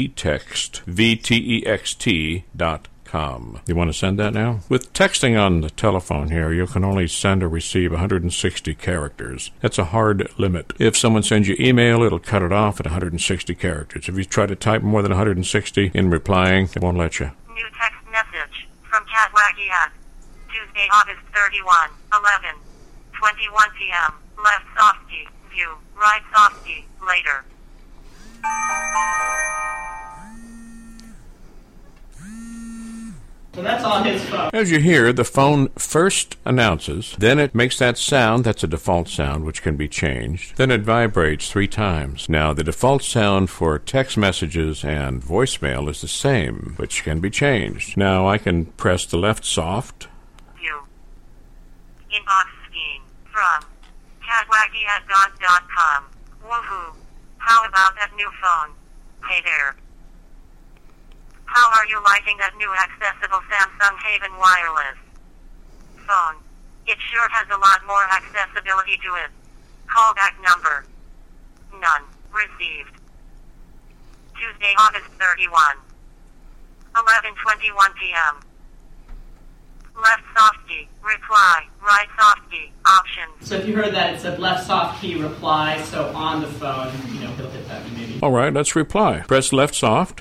vtext, V T E X T dot com. You want to send that now? With texting on the telephone here, you can only send or receive one hundred sixty characters. That's a hard limit. If someone sends you email, it'll cut it off at one hundred sixty characters. If you try to type more than one hundred sixty in replying, it won't let you. New text message from Cat Wacky at Tuesday, August thirty-first, eleven twenty-one p.m. Left softy, view, right softy, later. So that's on his phone. As you hear, the phone first announces, then it makes that sound, that's a default sound, which can be changed. Then it vibrates three times. Now, the default sound for text messages and voicemail is the same, which can be changed. Now, I can press the left soft. View. Inbox scheme from catwacky at dot dot com. Woohoo. How about that new phone? Hey there. How are you liking that new accessible Samsung Haven wireless phone? It sure has a lot more accessibility to it. Callback number. None. Received. Tuesday, August thirty-first. eleven twenty-one p.m. Left soft key. Reply. Right soft key. Options. So if you heard that, it said left soft key reply, so on the phone, you know, he'll hit that maybe. All right, let's reply. Press left soft.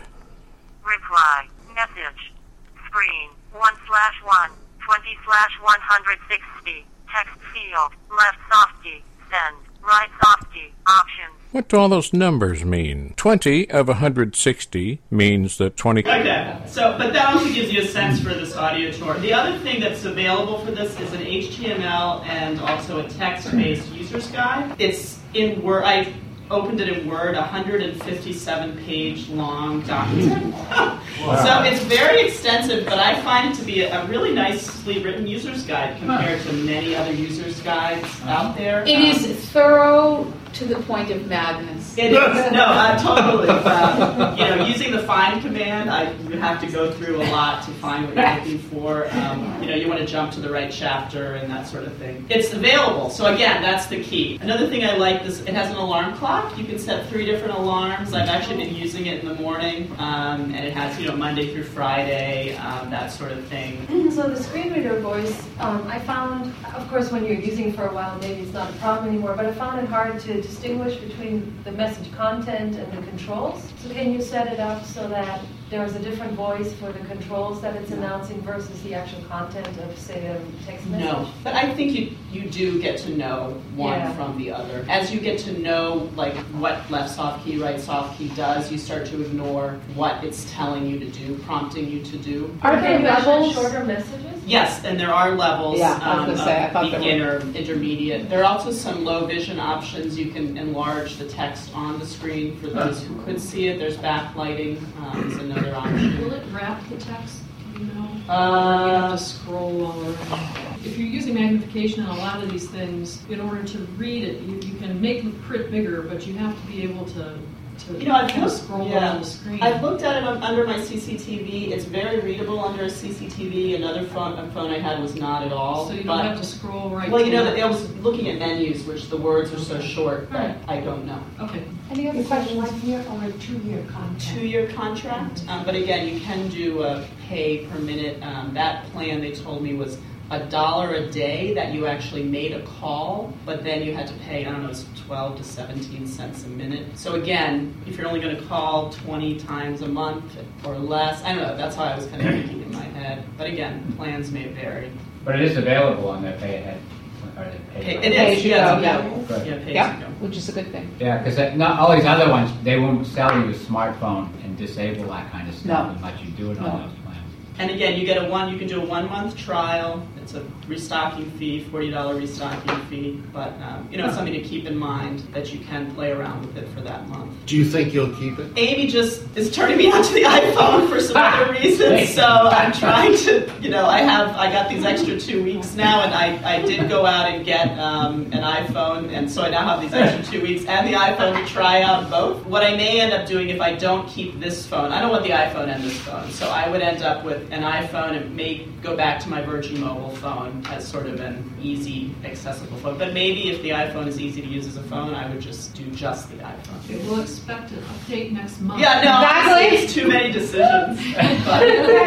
Reply. Message. Screen. one slash one. twenty slash one hundred sixty. Text field. Left soft key. Send. Right soft key. Options. What do all those numbers mean? twenty of one hundred sixty means that twenty... Okay, so, but that also gives you a sense for this audio tour. The other thing that's available for this is an H T M L and also a text-based user's guide. It's in Word. I opened it in Word, a one hundred fifty-seven page long document. Wow. So it's very extensive, but I find it to be a, a really nicely written user's guide compared to many other user's guides out there. It is thorough to the point of madness. It is. No, uh, totally. Uh, you know, using the find command, I you have to go through a lot to find what you're looking for. Um, you know, you want to jump to the right chapter and that sort of thing. It's available. So again, that's the key. Another thing I like is it has an alarm clock. You can set three different alarms. I've actually been using it in the morning, um, and it has, you know, Monday through Friday, um, that sort of thing. So the screen reader voice, um, I found, of course, when you're using it for a while, maybe it's not a problem anymore, but I found it hard to distinguish between the message content and the controls. So can you set it up so that there's a different voice for the controls that it's announcing versus the actual content of, say, a text message? No, but I think you you do get to know one Yeah. from the other. As you get to know like what left soft key, right soft key does, you start to ignore what it's telling you to do, prompting you to do. Are there levels? Shorter messages? Yes, and there are levels. Yeah, I was um, gonna say, I thought of there were. beginner, intermediate. There are also some low vision options. You can enlarge the text on the screen for those who could see it. There's backlighting um, is another option. Will it wrap the text? Do you know? Uh, Or you have to scroll all around. If you're using magnification on a lot of these things, in order to read it, you, you can make the print bigger, but you have to be able to, to You know, I've kind of looked, scroll yeah. down the screen. I've looked at it on, under my C C T V. It's very readable under a C C T V. Another phone, a phone I had was not at all. So you but, don't have to scroll right Well, you know, to that I was looking at menus, which the words are so short that I don't know. Okay. Any other question, one year or a two-year contract? Two-year contract, um, but again, you can do a pay per minute. Um, that plan, they told me, was a dollar a day that you actually made a call, but then you had to pay, I don't know, it's twelve to seventeen cents a minute. So again, if you're only going to call twenty times a month or less, I don't know, that's how I was kind of thinking in my head. But again, plans may vary. But it is available on the pay ahead. Or the pay Pay, per- it Pay is, as you yeah, go, yeah. Good. Yeah, pay Yeah, as you go. which is a good thing. Yeah, because not all these other ones, they won't sell you a smartphone and disable that kind of stuff No. unless you do it No. on those plans. And again, you get a one. You can do a one-month trial. It's a restocking fee, forty dollars restocking fee. But um, you know, it's something to keep in mind that you can play around with it for that month. Do you think you'll keep it? Amy just is turning me onto the iPhone for some other reasons, so I'm trying to, you know, I have, I got these extra two weeks now, and I, I did go out and get um, an iPhone, and so I now have these extra two weeks and the iPhone to try out both. What I may end up doing if I don't keep this phone, I don't want the iPhone and this phone, so I would end up with an iPhone and may go back to my Virgin Mobile phone as sort of an easy, accessible phone. But maybe if the iPhone is easy to use as a phone, I would just do just the iPhone. We'll expect an update next month. Yeah, no, Exactly. it's too many decisions. But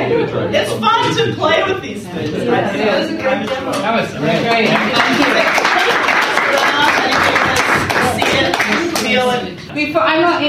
it's fun to play with these things. That was great. See it, feel it. Before I know, Antonio's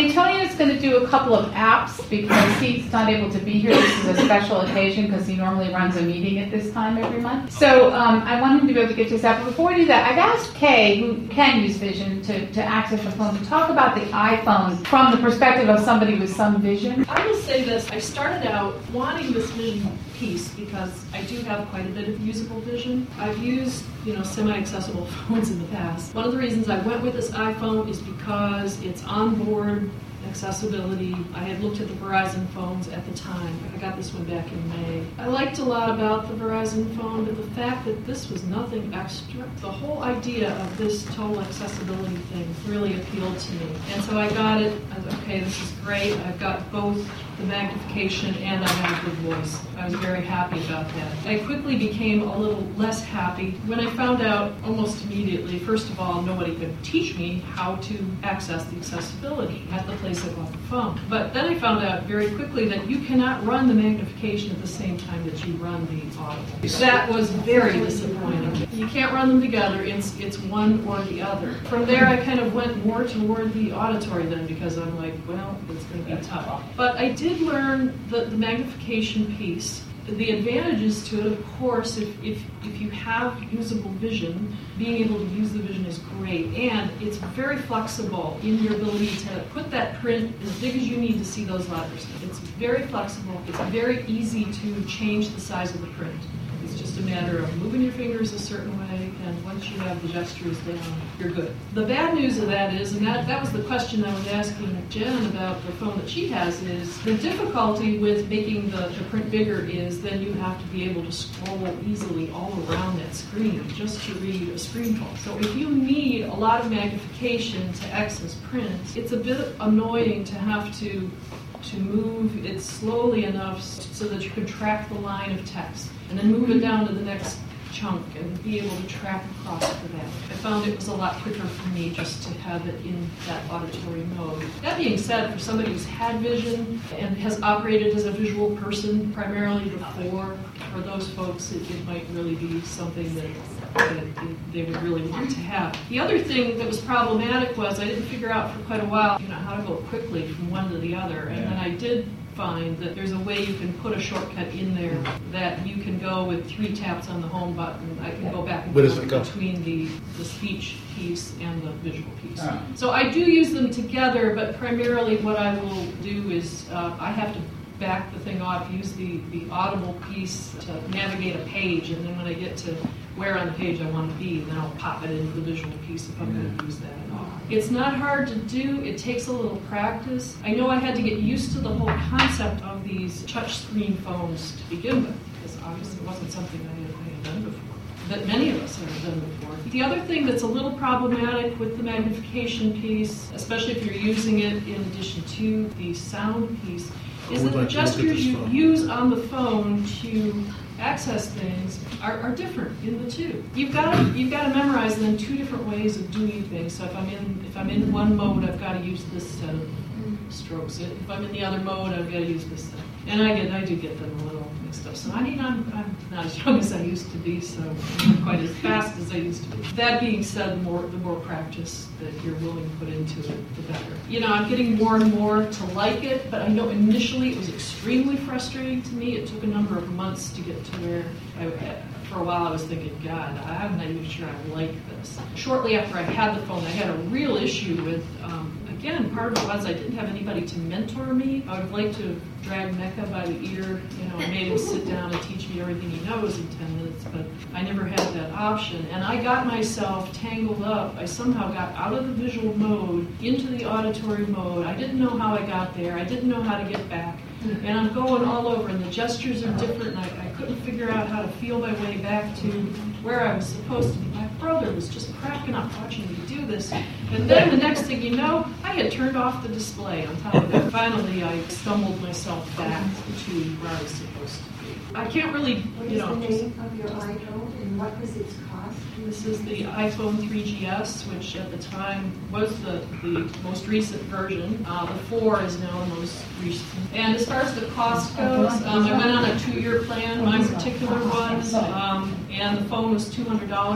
Kevin's going to do a couple of apps because he's not able to be here. This is a special occasion because he normally runs a meeting at this time every month. So um, I want him to be able to get to his app. But before we do that, I've asked Kay, who can use vision, to, to access the phone, to talk about the iPhone from the perspective of somebody with some vision. I will say this. I started out wanting this vision piece because I do have quite a bit of usable vision. I've used, you know, semi-accessible phones in the past. One of the reasons I went with this iPhone is because it's onboard accessibility. I had looked at the Verizon phones at the time. I got this one back in May. I liked a lot about the Verizon phone, but the fact that this was nothing extra, the whole idea of this total accessibility thing really appealed to me. And so I got it. I was, okay, this is great. I've got both the magnification and I have a good voice. I was very happy about that. I quickly became a little less happy when I found out almost immediately, first of all, nobody could teach me how to access the accessibility at the place I bought the phone. But then I found out very quickly that you cannot run the magnification at the same time that you run the audible. That was very disappointing. You can't run them together. It's, it's one or the other. From there, I kind of went more toward the auditory then because I'm like, well, it's going to be tough. But I did learn the, the magnification piece. The advantages to it, of course, if, if, if you have usable vision, being able to use the vision is great. And it's very flexible in your ability to put that print as big as you need to see those letters. It's very flexible. It's very easy to change the size of the print. It's just a matter of moving your fingers a certain way, and once you have the gestures down, you're good. The bad news of that is, and that, that was the question I was asking Jen about the phone that she has, is the difficulty with making the, the print bigger is then you have to be able to scroll easily all around that screen just to read a screen phone. So if you need a lot of magnification to access print, it's a bit annoying to have to, to move it slowly enough so that you can track the line of text, and then move it down to the next chunk and be able to track across to that. I found it was a lot quicker for me just to have it in that auditory mode. That being said, for somebody who's had vision and has operated as a visual person primarily before, for those folks, it, it might really be something that, that they would really want to have. The other thing that was problematic was I didn't figure out for quite a while, you know, how to go quickly from one to the other, and then I did find that there's a way you can put a shortcut in there that you can go with three taps on the home button. I can go back and forth between the, the speech piece and the visual piece. Ah. So I do use them together, but primarily what I will do is uh, I have to back the thing off, use the, the audible piece to navigate a page, and then when I get to where on the page I want to be, then I'll pop it into the visual piece if I'm going to use that at all. It's not hard to do. It takes a little practice. I know I had to get used to the whole concept of these touchscreen phones to begin with, because obviously it wasn't something I had, I had done before, that many of us have done before. The other thing that's a little problematic with the magnification piece, especially if you're using it in addition to the sound piece, is that the gestures you use on the phone to access things are, are different in the two. You've got to you've got to memorize then two different ways of doing things. So if I'm in if I'm in one mode, I've got to use this set of strokes. If I'm in the other mode, I've got to use this set. And I get I do get them a little mixed up. So I mean I'm, I'm not as young as I used to be, so I'm not quite as fast as I used to be. That being said, the more the more practice that you're willing to put into it, the better. You know, I'm getting more and more to like it, but I know initially it was extremely frustrating to me. It took a number of months to get to where I, for a while I was thinking, God, I'm not even sure I like this. Shortly after I had the phone, I had a real issue with, um, again, part of it was I didn't have anybody to mentor me. I would have liked to have dragged Mecca by the ear, you know, and made him sit down and teach me everything he knows in ten minutes, but I never had that option. And I got myself tangled up. I somehow got out of the visual mode into the auditory mode. I didn't know how I got there. I didn't know how to get back. And I'm going all over, and the gestures are different, and I, I couldn't figure out how to feel my way back to where I was supposed to be. My brother was just cracking up watching me do this. And then the next thing you know, I had turned off the display on top of it. Finally, I stumbled myself back to where I was supposed to be. I can't really, you know. What is the name of your iPhone, and what was its cost? This is the iPhone three G S, which at the time was the, the most recent version. Uh, the four is now the most recent. And as far as the cost goes, um, I went on a two-year plan. My particular was, um, and the phone was two hundred dollars.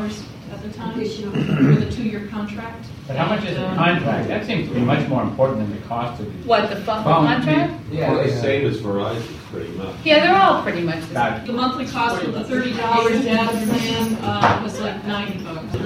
at the time with a two-year contract. But how much is the And, um, contract? That seems to be much more important than the cost of the What, the phone phone. contract? Yeah. Well, the same as Verizon, pretty much. Yeah, they're all pretty much the same. The monthly cost of the thirty dollars data plan uh, was like ninety bucks.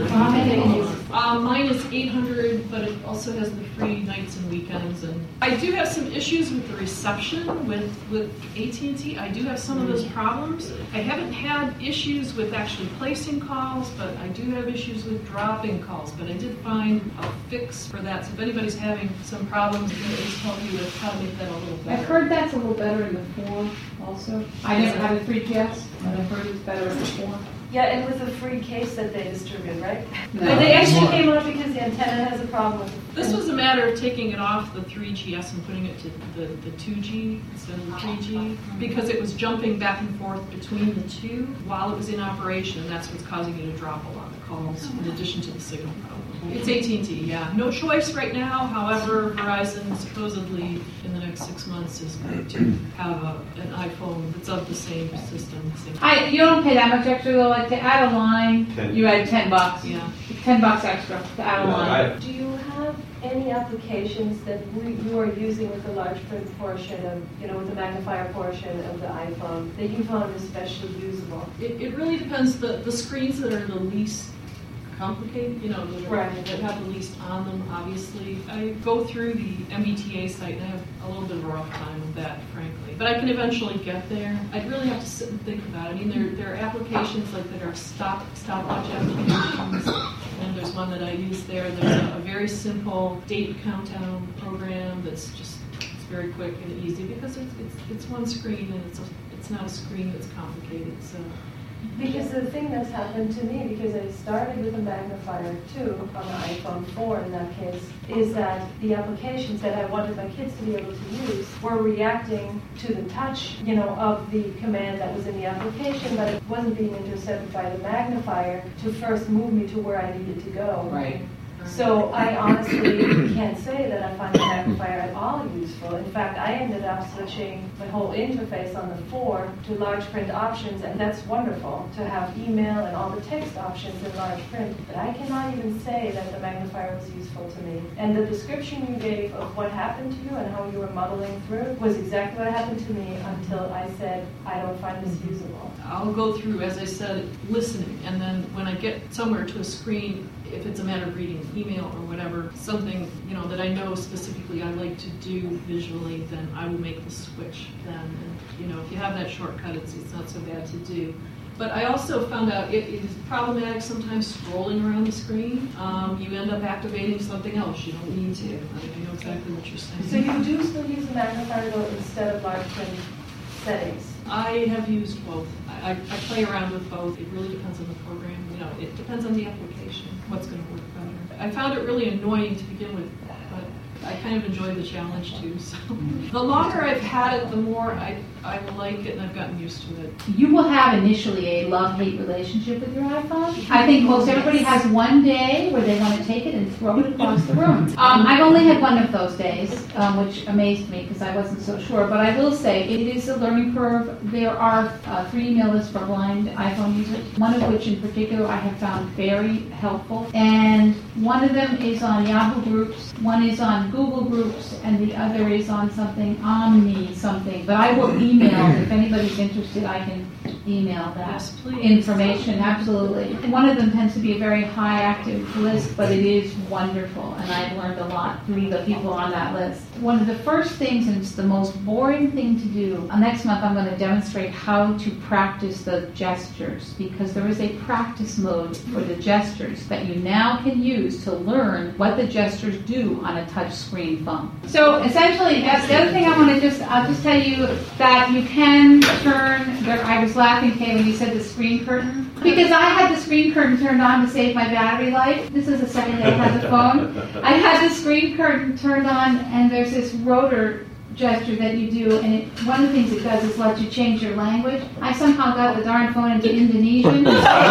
Uh, mine is eight hundred, but it also has the free nights and weekends. And I do have some issues with the reception with with A T and T. I do have some of those problems. I haven't had issues with actually placing calls, but I do have issues with dropping calls. But I did find a fix for that. So if anybody's having some problems, I can at least help you with how to make that a little better. I've heard that's a little better in the four also. I never had a three G S, but I've heard it's better in the four. Yeah, and with the free case that they distribute, right? No. But they actually came out because the antenna has a problem with it. This was a matter of taking it off the three G S and putting it to the, the two G instead of the three G because it was jumping back and forth between the two while it was in operation, and that's what's causing you to drop a lot of calls in addition to the signal problem. It's A T and T, yeah. No choice right now. However, Verizon supposedly in the next six months is going to have a, an iPhone that's of the same system. Same I you don't pay that much extra though. Like to add a line, Ten. you add ten bucks. Yeah. Ten bucks extra to add a Yeah, line. I- Do you have any applications that we, you are using with the large print portion of, you know, with the magnifier portion of the iPhone that you found especially usable? It, it really depends. The, the screens that are the least complicated, you know, that, are, Right. that have the least on them, obviously. I go through the M B T A site and I have a little bit of a rough time with that, frankly. But I can eventually get there. I'd really have to sit and think about it. I mean, there, there are applications like that are stop stopwatch applications, and there's one that I use there. There's a, a very simple date countdown program that's just it's very quick and easy because it's it's, it's one screen and it's a, it's not a screen that's complicated. So. Because the thing that's happened to me, because I started with a magnifier two on the iPhone four in that case, is that the applications that I wanted my kids to be able to use were reacting to the touch, you know, of the command that was in the application, but it wasn't being intercepted by the magnifier to first move me to where I needed to go. Right. So I honestly can't say that I find the magnifier at all useful. In fact, I ended up switching my whole interface on the four to large print options, and that's wonderful to have email and all the text options in large print. But I cannot even say that the magnifier was useful to me. And the description you gave of what happened to you and how you were muddling through was exactly what happened to me until I said, I don't find this usable. I'll go through, as I said, listening, and then when I get somewhere to a screen, if it's a matter of reading email or whatever, something, you know, that I know specifically I like to do visually, then I will make the switch then. And, you know, if you have that shortcut, it's, it's not so bad to do. But I also found out it, it is problematic sometimes scrolling around the screen. Um, you end up activating something else you don't need to. I, I know exactly what you're saying. So you do still use the magnifier though instead of large print settings? I have used both. I, I, I play around with both. It really depends on the program. You know, it depends on the application, what's going to work better. I found it really annoying to begin with, but I kind of enjoy the challenge too. So the longer I've had it, the more I, I like it and I've gotten used to it. You will have initially a love-hate relationship with your iPhone. I think most everybody has one day where they want to take it and throw it across the room. Um, I've only had one of those days, um, which amazed me because I wasn't so sure. But I will say it is a learning curve. There are uh, three email lists for blind iPhone users, one of which in particular I have found very helpful. And one of them is on Yahoo Groups, one is on Google Groups, and the other is on something, Omni something. But I will email, if anybody's interested, I can email that Yes, please. information, absolutely. One of them tends to be a very high active list, but it is wonderful, and I've learned a lot through the people on that list. One of the first things, and it's the most boring thing to do, uh, next month I'm going to demonstrate how to practice the gestures, because there is a practice mode for the gestures that you now can use to learn what the gestures do on a touch screen phone. So essentially, that's the other thing I want to just, I'll just tell you that you can turn, there, I was laughing, Kay, when you said the screen curtain, because I had the screen curtain turned on to save my battery life. This is the second day I had the phone. I had the screen curtain turned on, and there's this rotor gesture that you do, and it, one of the things it does is let you change your language. I somehow got the darn phone into Indonesian.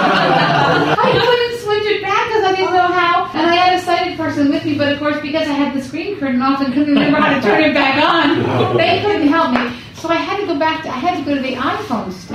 I couldn't switch it back because I didn't know how, and I had a sighted person with me, but of course because I had the screen curtain off and couldn't remember how to turn it back on, they couldn't help me. So I had to go back to, I had to go to the iPhone store.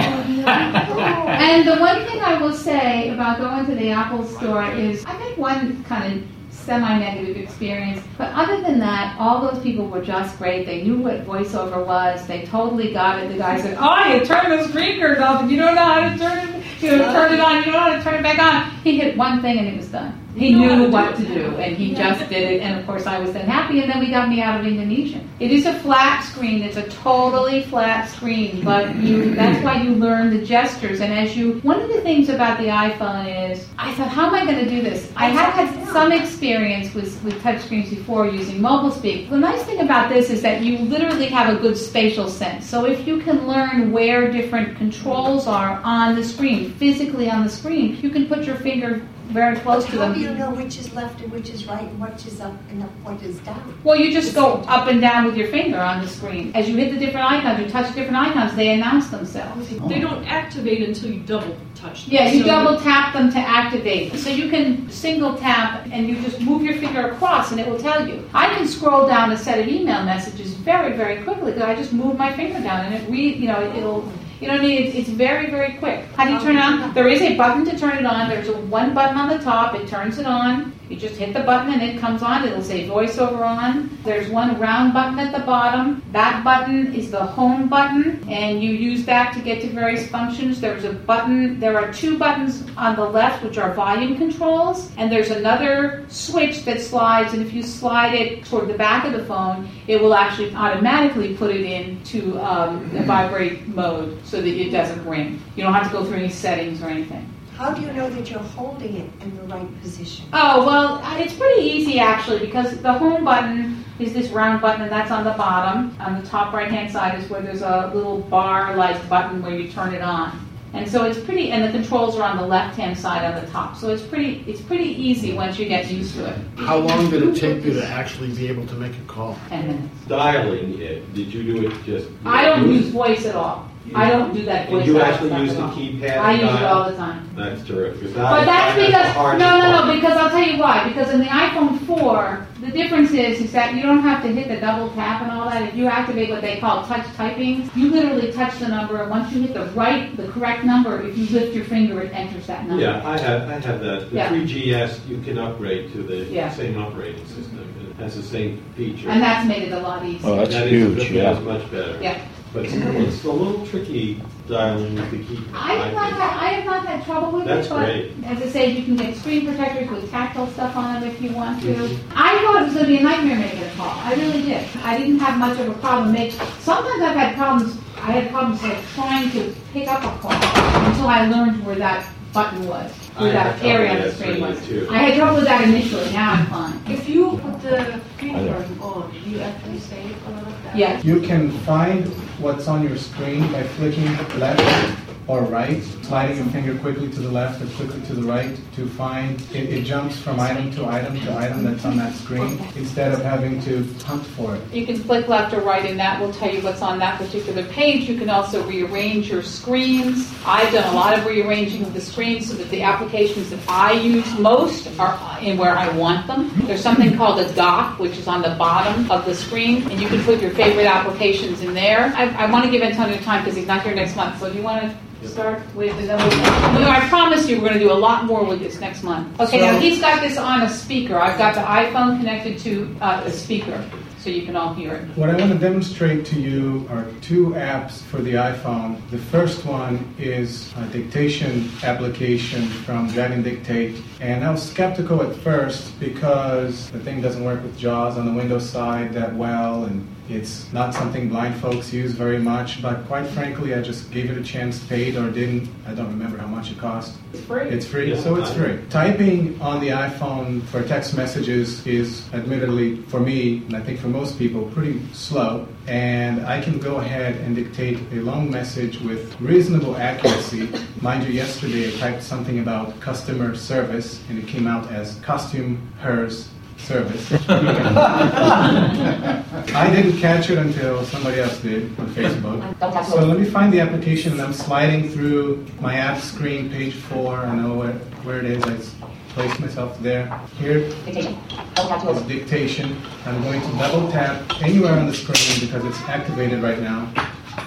And the one thing I will say about going to the Apple store is I've had one kind of semi-negative experience, but other than that, all those people were just great. They knew what VoiceOver was. They totally got it. The guy said, "Oh, you turn the speakers off, and you don't know how to turn it. You know, turn it on. You don't know how to turn it back on." He hit one thing, and it was done. He knew what to do, and he just did it. And of course, I was then happy. And then we got me out of Indonesia. It is a flat screen. It's a totally flat screen, but you—that's why you learn the gestures. And as you, one of the things about the iPhone is, I thought, how am I going to do this? I have had some experience with with touchscreens before using mobile speak. The nice thing about this is that you literally have a good spatial sense. So if you can learn where different controls are on the screen, physically on the screen, you can put your finger very close to them. How do you know which is left and which is right and which is up and what is down? Well, you just go up and down with your finger on the screen. As you hit the different icons, you touch different icons, they announce themselves. They don't activate until you double touch them. Yeah, you So- double tap them to activate. So you can single tap and you just move your finger across and it will tell you. I can scroll down a set of email messages very, very quickly because I just move my finger down and it read, you know, it'll. You know what I mean? It's, it's very, very quick. How do you turn it on? There is a button to turn it on. There's a one button on the top. It turns it on. You just hit the button and it comes on. It'll say VoiceOver on. There's one round button at the bottom. That button is the home button, and you use that to get to various functions. There's a button. There are two buttons on the left, which are volume controls, and there's another switch that slides, and if you slide it toward the back of the phone, it will actually automatically put it into um, the vibrate mode so that it doesn't ring. You don't have to go through any settings or anything. How do you know that you're holding it in the right position? Oh, well, it's pretty easy actually because the home button is this round button and that's on the bottom. On the top right-hand side is where there's a little bar-like button where you turn it on. And so it's pretty, and the controls are on the left-hand side on the top. So it's pretty, it's pretty easy once you get used to it. How long did it take you to actually be able to make a call? Ten minutes. Dialing it, did you do it just? I don't use voice at all. I don't do that voice. Did you out actually stuff use at the all. keypad? I use it dial? all the time. That's terrific. But that's because, no, no, no, because I'll tell you why. Because in the iPhone four, the difference is, is that you don't have to hit the double tap and all that. If you activate what they call touch typing, you literally touch the number, and once you hit the right, the correct number, if you lift your finger, it enters that number. Yeah, I have, I have that. The Yeah. three G S, you can upgrade to the Yeah. same operating system. It has the same feature. And that's made it a lot easier. Oh, that's That is- huge, yeah. That's much better. Yeah. But still, it's a little tricky dialing with the keypad. I have not think. had, I have not had trouble with That's it, but great. as I say, you can get screen protectors with tactile stuff on them if you want to. Mhm. I thought it was going to be a nightmare making a call. I really did. I didn't have much of a problem making. Sometimes I've had problems. I had problems like trying to pick up a call until I learned where that button was, where I that had area on trouble the with screen that was. too. I had trouble with that initially. Now I'm fine. If you put the screen guard on, do you actually save a lot of that? Yes. You can find what's on your screen by flicking left or right, sliding your finger quickly to the left or quickly to the right to find, it, it jumps from item to item to item that's on that screen instead of having to hunt for it. You can flick left or right, and that will tell you what's on that particular page. You can also rearrange your screens. I've done a lot of rearranging of the screens so that the applications that I use most are in where I want them. There's something called a dock, which is on the bottom of the screen, and you can put your favorite applications in there. I, I want to give Antonio time because he's not here next month, so do you want to start with the number? You know, I promise you we're going to do a lot more with this next month. Okay, So- now he's got this on a speaker. I've got the iPhone connected to uh, a speaker, so you can all hear it. What I want to demonstrate to you are two apps for the iPhone. The first one is a dictation application from Dragon Dictate. And I was skeptical at first because the thing doesn't work with JAWS on the Windows side that well, and it's not something blind folks use very much. But quite frankly, I just gave it a chance, paid or didn't. I don't remember how much it cost. It's free. It's free, Yeah, so it's I- free. Typing on the iPhone for text messages is admittedly, for me, and I think for most people, pretty slow. And I can go ahead and dictate a long message with reasonable accuracy. Mind you, yesterday I typed something about customer service, and it came out as costume hers service. I didn't catch it until somebody else did on Facebook. So let me find the application, and I'm sliding through my app screen, page four. I know where, where it is. I s- placed myself there. Here is dictation. I'm going to double tap anywhere on the screen because it's activated right now.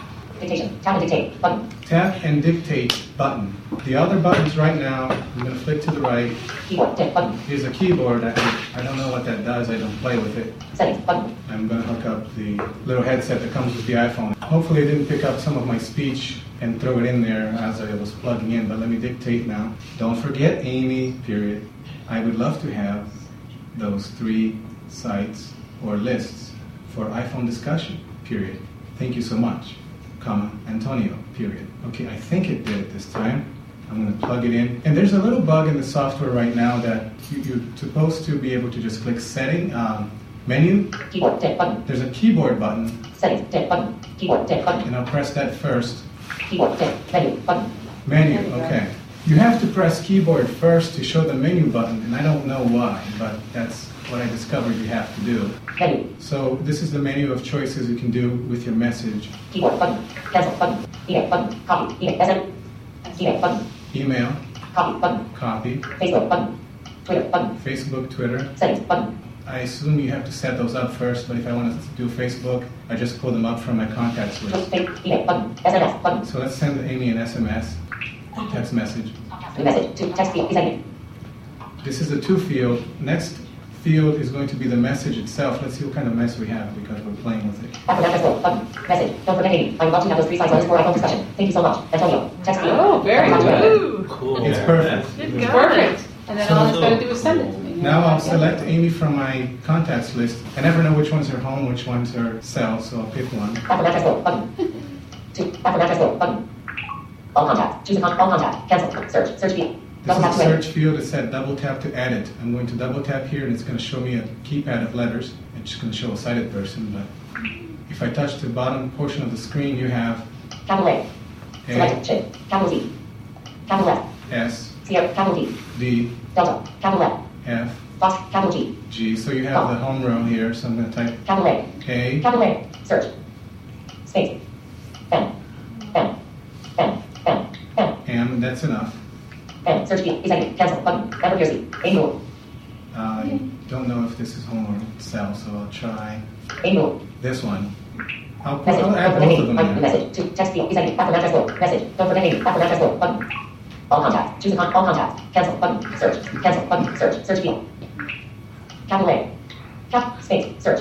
Dictation. Tap and dictate. Button. Tap and dictate button. The other buttons right now, I'm going to flick to the right. Keyboard. Tip. Button. Here's a keyboard. I, I don't know what that does. I don't play with it. Settings. Button. I'm going to hook up the little headset that comes with the iPhone. Hopefully it didn't pick up some of my speech and throw it in there as I was plugging in, but let me dictate now. Don't forget Amy, period. I would love to have those three sites or lists for iPhone discussion, period. Thank you so much, comma, Antonio, period. Okay, I think it did it this time. I'm going to plug it in. And there's a little bug in the software right now that you, you're supposed to be able to just click setting, um, menu. Keyboard, tip, button. There's a keyboard button. Settings, tip, button. Keyboard, tip, button. And I'll press that first. Keyboard, tip, menu, button. Menu, okay. You have to press keyboard first to show the menu button, and I don't know why, but that's what I discovered you have to do. Menu. So this is the menu of choices you can do with your message. Keyboard, button. Cancel, button. Email, button. Copy. Email, S M. Email, button. Email. Copy, button. Copy. Facebook, button. Twitter, button. Facebook, Twitter. Settings, button. I assume you have to set those up first, but if I wanted to do Facebook, I just pull them up from my contacts list. Email, button. S M S, button. So let's send Amy an S M S, text message. New message to text field. Is This is a two field. Next field is going to be the message itself. Let's see what kind of mess we have because we're playing with it. Button. Message. Don't forget Amy. I would love to have those three sites on this for iPhone discussion. Thank you so much. Antonio. Text field. Oh, very good. Cool. It's perfect. It's perfect. And then all it's got to do is send it to me. Now I'll select Amy from my contacts list. I never know which ones are home, which ones are cell, so I'll pick one. Back from address book. Button. Two. Back from address book. Button. All contact. Choose a con- all contact. Cancel. Search. Search field. This is a search field. It said double tap to edit. I'm going to double tap here, and it's going to show me a keypad of letters. It's going to show a sighted person, but if I touch the bottom portion of the screen, you have capital A. Selected. Shift. Capital Z. Capital F. S. Sierra. Capital D. D. Delta. Capital F. F. Fox. Capital G. G. So you have the home row here. So I'm going to type capital A. A. Capital A. Search. Space. M. M. M. M. M. M. That's enough. M. Search field. Executive. Cancel. Button. Never Piercy. A rule. I don't know if this is home or cell, so I'll try A rule. this one. I'll, put, Message. I'll add Don't both forget of them Amy. there. Message. To text field. Executive. Back from address book. Message. Don't forget Amy. Back from address book. Button. All contact. Choose a con- all contact. Cancel. Button. Search. Cancel. Button. Search. Search field. Capital A. Cap. Space. Search.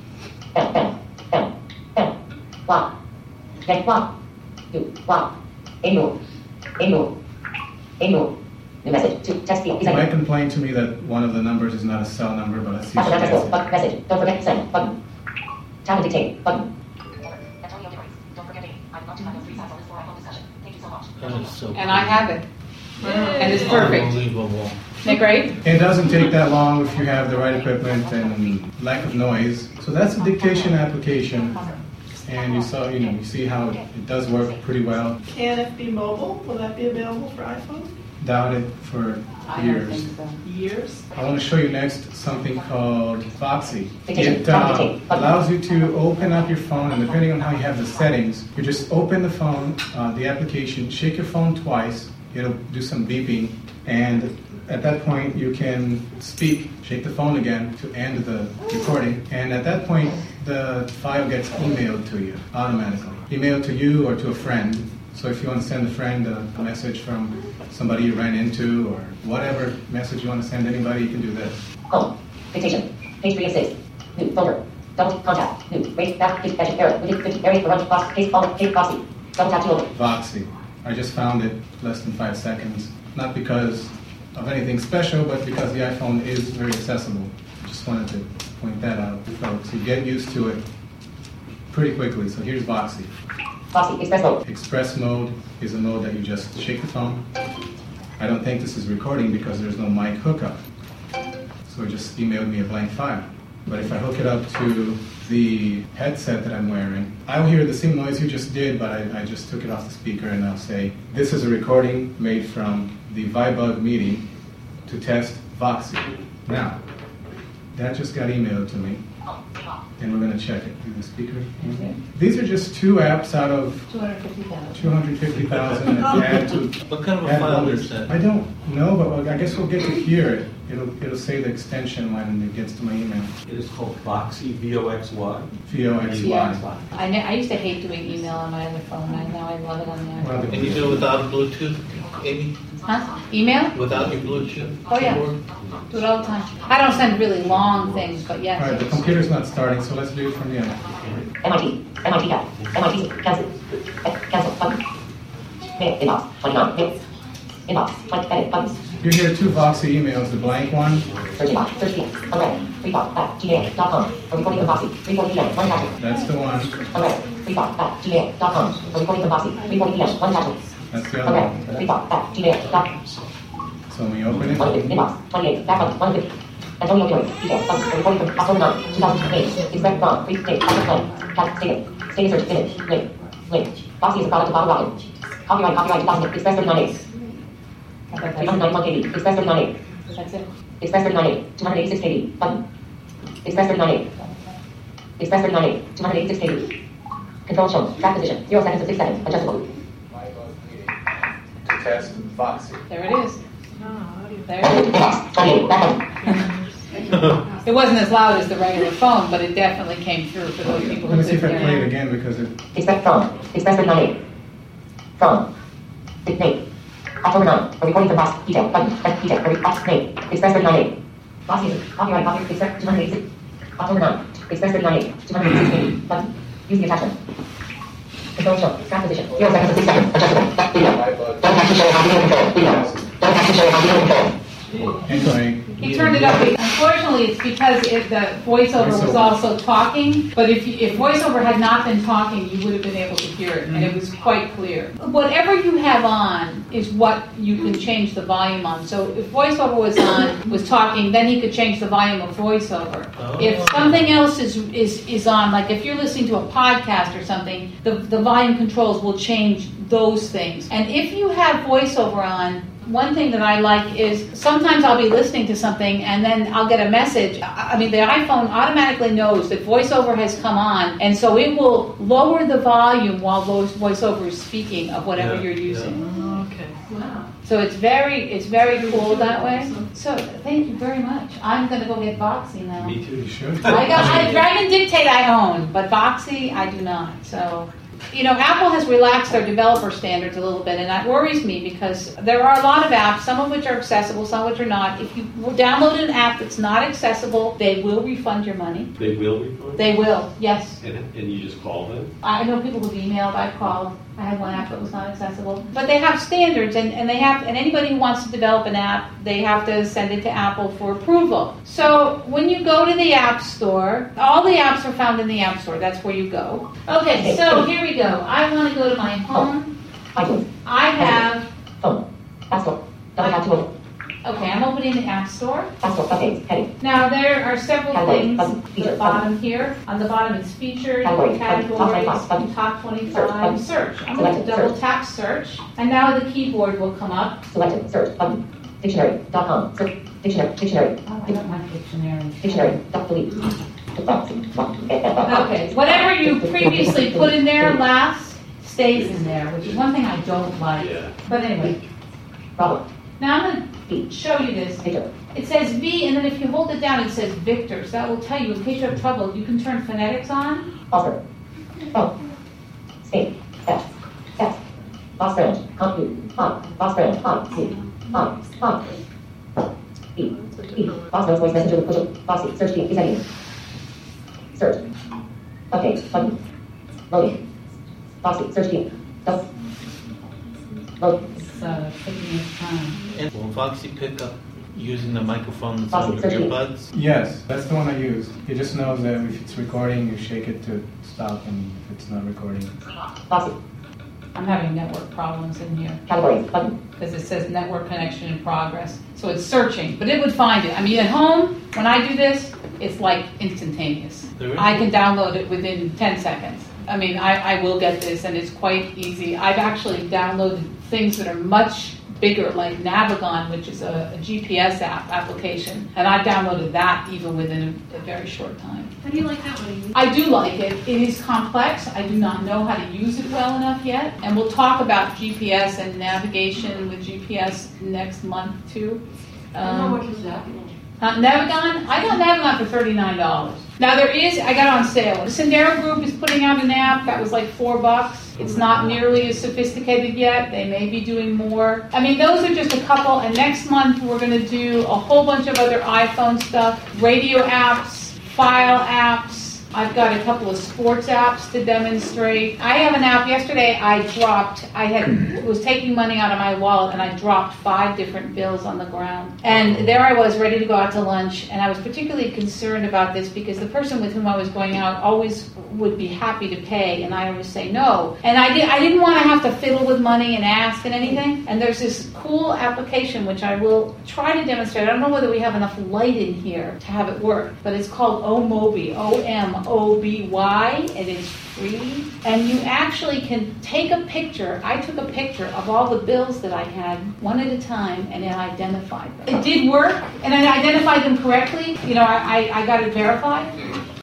M. M. M. M. Block. Next block. Do. Block. A rule. A rule. A rule. New message. To text field. You might complain to me that one of the numbers is not a cell number, but let's see if Back she from address gets book. it. Button. Message. Don't forget send. Button. Tap and dictate. Button. Antonio Device. Don't forget Amy. I would love to have those three sites on this for iPhone discussion. Thank you so much. That is so And I have it. And it's perfect. Unbelievable. Isn't it great? It doesn't take that long if you have the right equipment and lack of noise. So that's a dictation application, and you saw, you know, you see how it, it does work pretty well. Can it be mobile? Will that be available for iPhone? Doubt it for years. Years? I want to show you next something called Foxy. Dictation. It uh, allows you to open up your phone, and depending on how you have the settings, you just open the phone, uh, the application, shake your phone twice. It'll do some beeping, and at that point you can speak, shake the phone again to end the recording, and at that point the file gets emailed to you automatically. Emailed to you or to a friend. So if you want to send a friend a, a message from somebody you ran into or whatever message you want to send anybody, you can do this. Home. Dictation. Page three of six. New folder. Double contact. New. Rate. Back. Edge. Error. Within fifty. Area for run. Box. Case. Folder. Case. Foxy. Double tap to open. Voxy. I just found it less than five seconds. Not because of anything special, but because the iPhone is very accessible. Just wanted to point that out to folks. You get used to it pretty quickly. So here's Voxy. Foxy. Express mode. Express mode is a mode that you just shake the phone. I don't think this is recording because there's no mic hookup. So it just emailed me a blank file. But if I hook it up to the headset that I'm wearing, I'll hear the same noise you just did, but I, I just took it off the speaker and I'll say, this is a recording made from the Vibug meeting to test Voxy. Now, That just got emailed to me. And we're going to check it through the speaker. Mm-hmm. These are just two apps out of two hundred fifty thousand. two hundred fifty thousand. Add to, What kind of a add file others. is that? I don't know, but well, I guess we'll get to hear it. It'll it'll say the extension when it gets to my email. It is called Voxy, V O X Y. V O X Y. I, ne- I used to hate doing email on my other phone. I, now I love it on the Well, iPhone. And you do it without Bluetooth, Amy? Huh? Email? Without your Bluetooth? Oh yeah. keyboard? Do it all the time. I don't send really long things, but yes. All right, the computer's not starting, so let's do it from the end. M I T, M I T cap, M I T, cancel, cancel, button. Mail, inbox, twenty-nine, mail. Inbox, like, edit, buttons. You hear two Voxy emails, the blank one. Search inbox, search field, unread, freebox, at gmail dot com. A recording from Voxy, three forty p.m., one attachment. That's the one. Unread, freebox, at gmail dot com. A recording from Voxy, three forty p.m., one attachment. That's the other Unread, one. freebox, at gmail dot com. So when you open it, one fifty, inbox, twenty-eight, back button, one fifty. Antonio Fury, details, button, a recording from October ninth, two thousand eight. Expect from, free state, access plan, cat, stated, stated search, image, link, link. Voxy is a product of Bottle Rocket. Copyright, copyright, two thousand, Express thirty-nine A. three hundred ninety-one K B, Express thirty-nine A. That's it. Express thirty-nine A, two hundred eighty-six K B, button. Express thirty-nine A. Express thirty-nine A, two hundred eighty-six K B. Control shown, track position, zero seconds to six seconds, adjustable. to test Voxy. There it is. There it Inbox, twenty-eight, back button. is. It wasn't as loud as the regular phone, but it definitely came through for those people Let who me see if I couldn't play hear. it again because it. Expect from, Express thirty-nine A. From, date, October ninth, a recording from Voxy, detail, button, text, detail, a box, name, Express thirty-nine A. Voxy, copyright, copyright, Express two hundred eighty-six, October ninth, Express thirty-nine A, two hundred eighty-six K B, button, use the attachment. Control show, track position, zero seconds to six seconds, adjustable, video. Don't have to show how video control, video. Don't have to show how video control. Anyway. He turned it up. Unfortunately, it's because if the voiceover was Voiceover. also talking. But if you, if voiceover had not been talking, you would have been able to hear it, and it was quite clear. Whatever you have on is what you can change the volume on. So if voiceover was on, was talking, then he could change the volume of voiceover. Oh. If something else is is is on, like if you're listening to a podcast or something, the the volume controls will change those things. And if you have voiceover on, one thing that I like is sometimes I'll be listening to something and then I'll get a message. I I mean, the iPhone automatically knows that voiceover has come on, and so it will lower the volume while voice voiceover is speaking of whatever Yeah, you're using. Oh, okay. Wow. So it's very, it's very cool that way. So thank you very much. I'm gonna go get Voxy now. Me too. You should. I got I, Dragon Dictate I own, but Voxy I do not. So, you know, Apple has relaxed their developer standards a little bit, and that worries me because there are a lot of apps, some of which are accessible, some of which are not. If you download an app that's not accessible, they will refund your money. They will refund? They will, yes. And, and you just call them? I know people who've emailed, I've called. I had one app that was not accessible. But they have standards, and, and they have, and anybody who wants to develop an app, they have to send it to Apple for approval. So when you go to the App Store, all the apps are found in the App Store. That's where you go. Okay, so here we go. I want to go to my home. I have. Phone. App Store. Double tap to open. Okay, I'm opening the App Store. App Store. Updates. Heading. Now there are several Category, things button, at feature, the bottom here. On the bottom is featured, Category, categories, button, top twenty-five, button. top twenty-five, Search, search. button. I'm going to Selected, double search. tap search, and now the keyboard will come up. Selected. Search. Button. Dictionary. Dot com. Search. Dictionary. Dictionary. Oh, I don't like dictionary. Dictionary. Dot delete. Okay, whatever you previously put in there last stays in there, which is one thing I don't like. Yeah. But anyway, Problem. now I'm going to show you this. Victor. It says V, and then if you hold it down, it says Victor. So that will tell you, in case you have trouble, you can turn phonetics on. Oscar. Phone. State. F. F. Boss branch. Compute. On. Boss branch. On. C. On. On. E. E. Boss notes voice messenger with push. Boss. Search key. Is any. Search. Okay. Button. Loading. Boss. Search key. Done. Load. It's uh, taking its time. And will Voxy pick up using the microphone that's Voxy, on your search key. earbuds? Yes, that's the one I use. It just knows that if it's recording, you shake it to stop, and if it's not recording. Bossy. I'm having network problems in here. Categories. Button. Because it says network connection in progress. So it's searching, but it would find it. I mean, at home, when I do this, it's like instantaneous. There is- I can download it within ten seconds. I mean, I, I will get this, and it's quite easy. I've actually downloaded things that are much bigger, like Navigon, which is a, a G P S app application, and I downloaded that even within a, a very short time. How do you like that one? I do like it. It is complex. I do not know how to use it well enough yet, and we'll talk about G P S and navigation with G P S next month too. Um, How much is that? Uh, Navigon, I got Navigon for thirty-nine dollars. Now there is, I got it on sale. The Sendero Group is putting out an app that was like four bucks. It's not nearly as sophisticated yet. They may be doing more. I mean, those are just a couple. And next month we're going to do a whole bunch of other iPhone stuff, radio apps, file apps. I've got a couple of sports apps to demonstrate. I have an app. Yesterday I dropped, I had was taking money out of my wallet and I dropped five different bills on the ground. And there I was ready to go out to lunch, and I was particularly concerned about this because the person with whom I was going out always would be happy to pay, and I always say no. And I, did, I didn't want to have to fiddle with money and ask and anything. And there's this cool application which I will try to demonstrate. I don't know whether we have enough light in here to have it work, but it's called Omoby, O M O B Y, and it's free. And you actually can take a picture. I took a picture of all the bills that I had, one at a time, and it identified them. It did work, and I identified them correctly. You know, I, I, I got it verified.